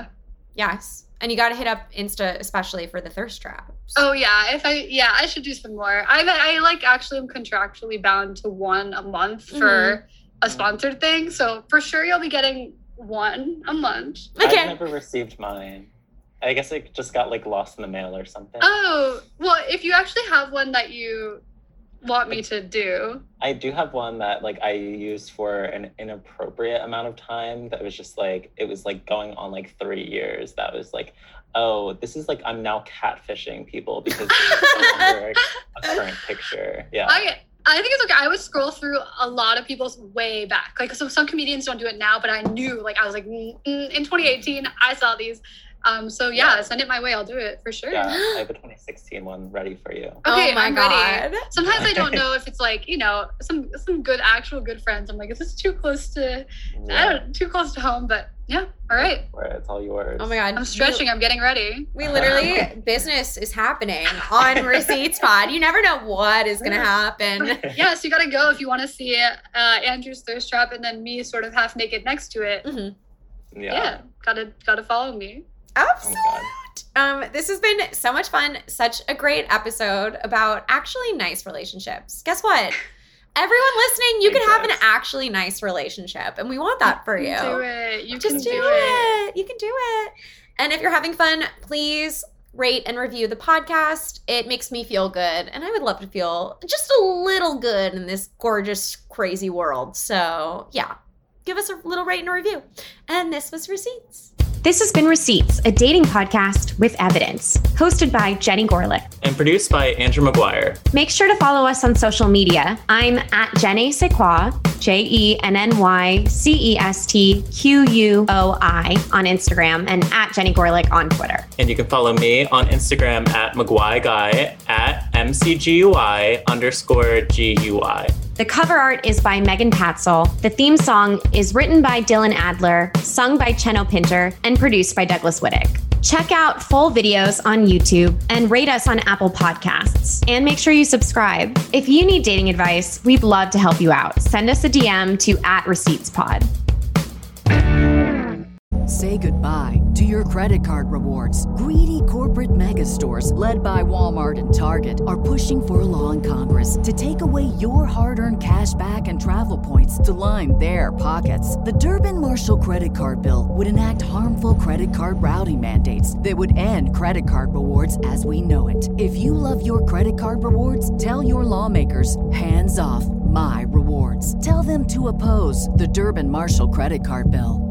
[SPEAKER 2] Yes. And you got to hit up Insta, especially for the thirst traps.
[SPEAKER 4] Oh yeah. I should do some more. I like actually am contractually bound to one a month for a sponsored thing. So for sure you'll be getting one a month.
[SPEAKER 3] Okay. I've never received mine. I guess it just got like lost in the mail or something.
[SPEAKER 4] Oh, well, if you actually have one that you want me to do.
[SPEAKER 3] I do have one that like I used for an inappropriate amount of time that was just like, it was like going on like 3 years. That was like, oh, this is like, I'm now catfishing people because it's no longer a current picture. Yeah.
[SPEAKER 4] I think it's okay. I would scroll through a lot of people's way back. Like, so some comedians don't do it now, but I knew, like, I was like, in 2018, I saw these. Send it my way. I'll do it for sure.
[SPEAKER 3] Yeah, I have a 2016 one ready for you.
[SPEAKER 4] Okay, I'm ready. Sometimes I don't know if it's like, some good, actual good friends. I'm like, is this too close to, too close to home? But yeah, all right.
[SPEAKER 3] It's all yours.
[SPEAKER 2] Oh my God.
[SPEAKER 4] I'm stretching. I'm getting ready.
[SPEAKER 2] We literally, business is happening on Receipts Pod. You never know what is going to happen.
[SPEAKER 4] Yeah, so you got to go if you want to see Andrew's thirst trap and then me sort of half naked next to it.
[SPEAKER 2] Mm-hmm.
[SPEAKER 4] Yeah, gotta follow me.
[SPEAKER 2] Absolutely. This has been so much fun. Such a great episode about actually nice relationships. Guess what? Everyone listening, you can have an actually nice relationship, and we want that for you.
[SPEAKER 4] Do it. You
[SPEAKER 2] can do it. You can do it. And if you're having fun, please rate and review the podcast. It makes me feel good, and I would love to feel just a little good in this gorgeous, crazy world. So, yeah, give us a little rate and a review. And this was Receipts.
[SPEAKER 6] This has been Receipts, a dating podcast with evidence, hosted by Jenny Gorlick.
[SPEAKER 3] And produced by Andrew McGuire.
[SPEAKER 6] Make sure to follow us on social media. I'm at Jenny Sequoia, JennyCestQUOI on Instagram, and at Jenny Gorlick on Twitter.
[SPEAKER 3] And you can follow me on Instagram at McGuireGuy, at MCGUI_GUI.
[SPEAKER 6] The cover art is by Megan Patzel. The theme song is written by Dylan Adler, sung by Cheno Pinter, and produced by Douglas Wittick. Check out full videos on YouTube and rate us on Apple Podcasts. And make sure you subscribe. If you need dating advice, we'd love to help you out. Send us a DM to @ReceiptsPod.
[SPEAKER 5] Say goodbye to your credit card rewards. Greedy corporate mega stores, led by Walmart and Target, are pushing for a law in Congress to take away your hard-earned cash back and travel points to line their pockets. The Durbin-Marshall credit card bill would enact harmful credit card routing mandates that would end credit card rewards as we know it. If you love your credit card rewards, tell your lawmakers, hands off my rewards. Tell them to oppose the Durbin-Marshall credit card bill.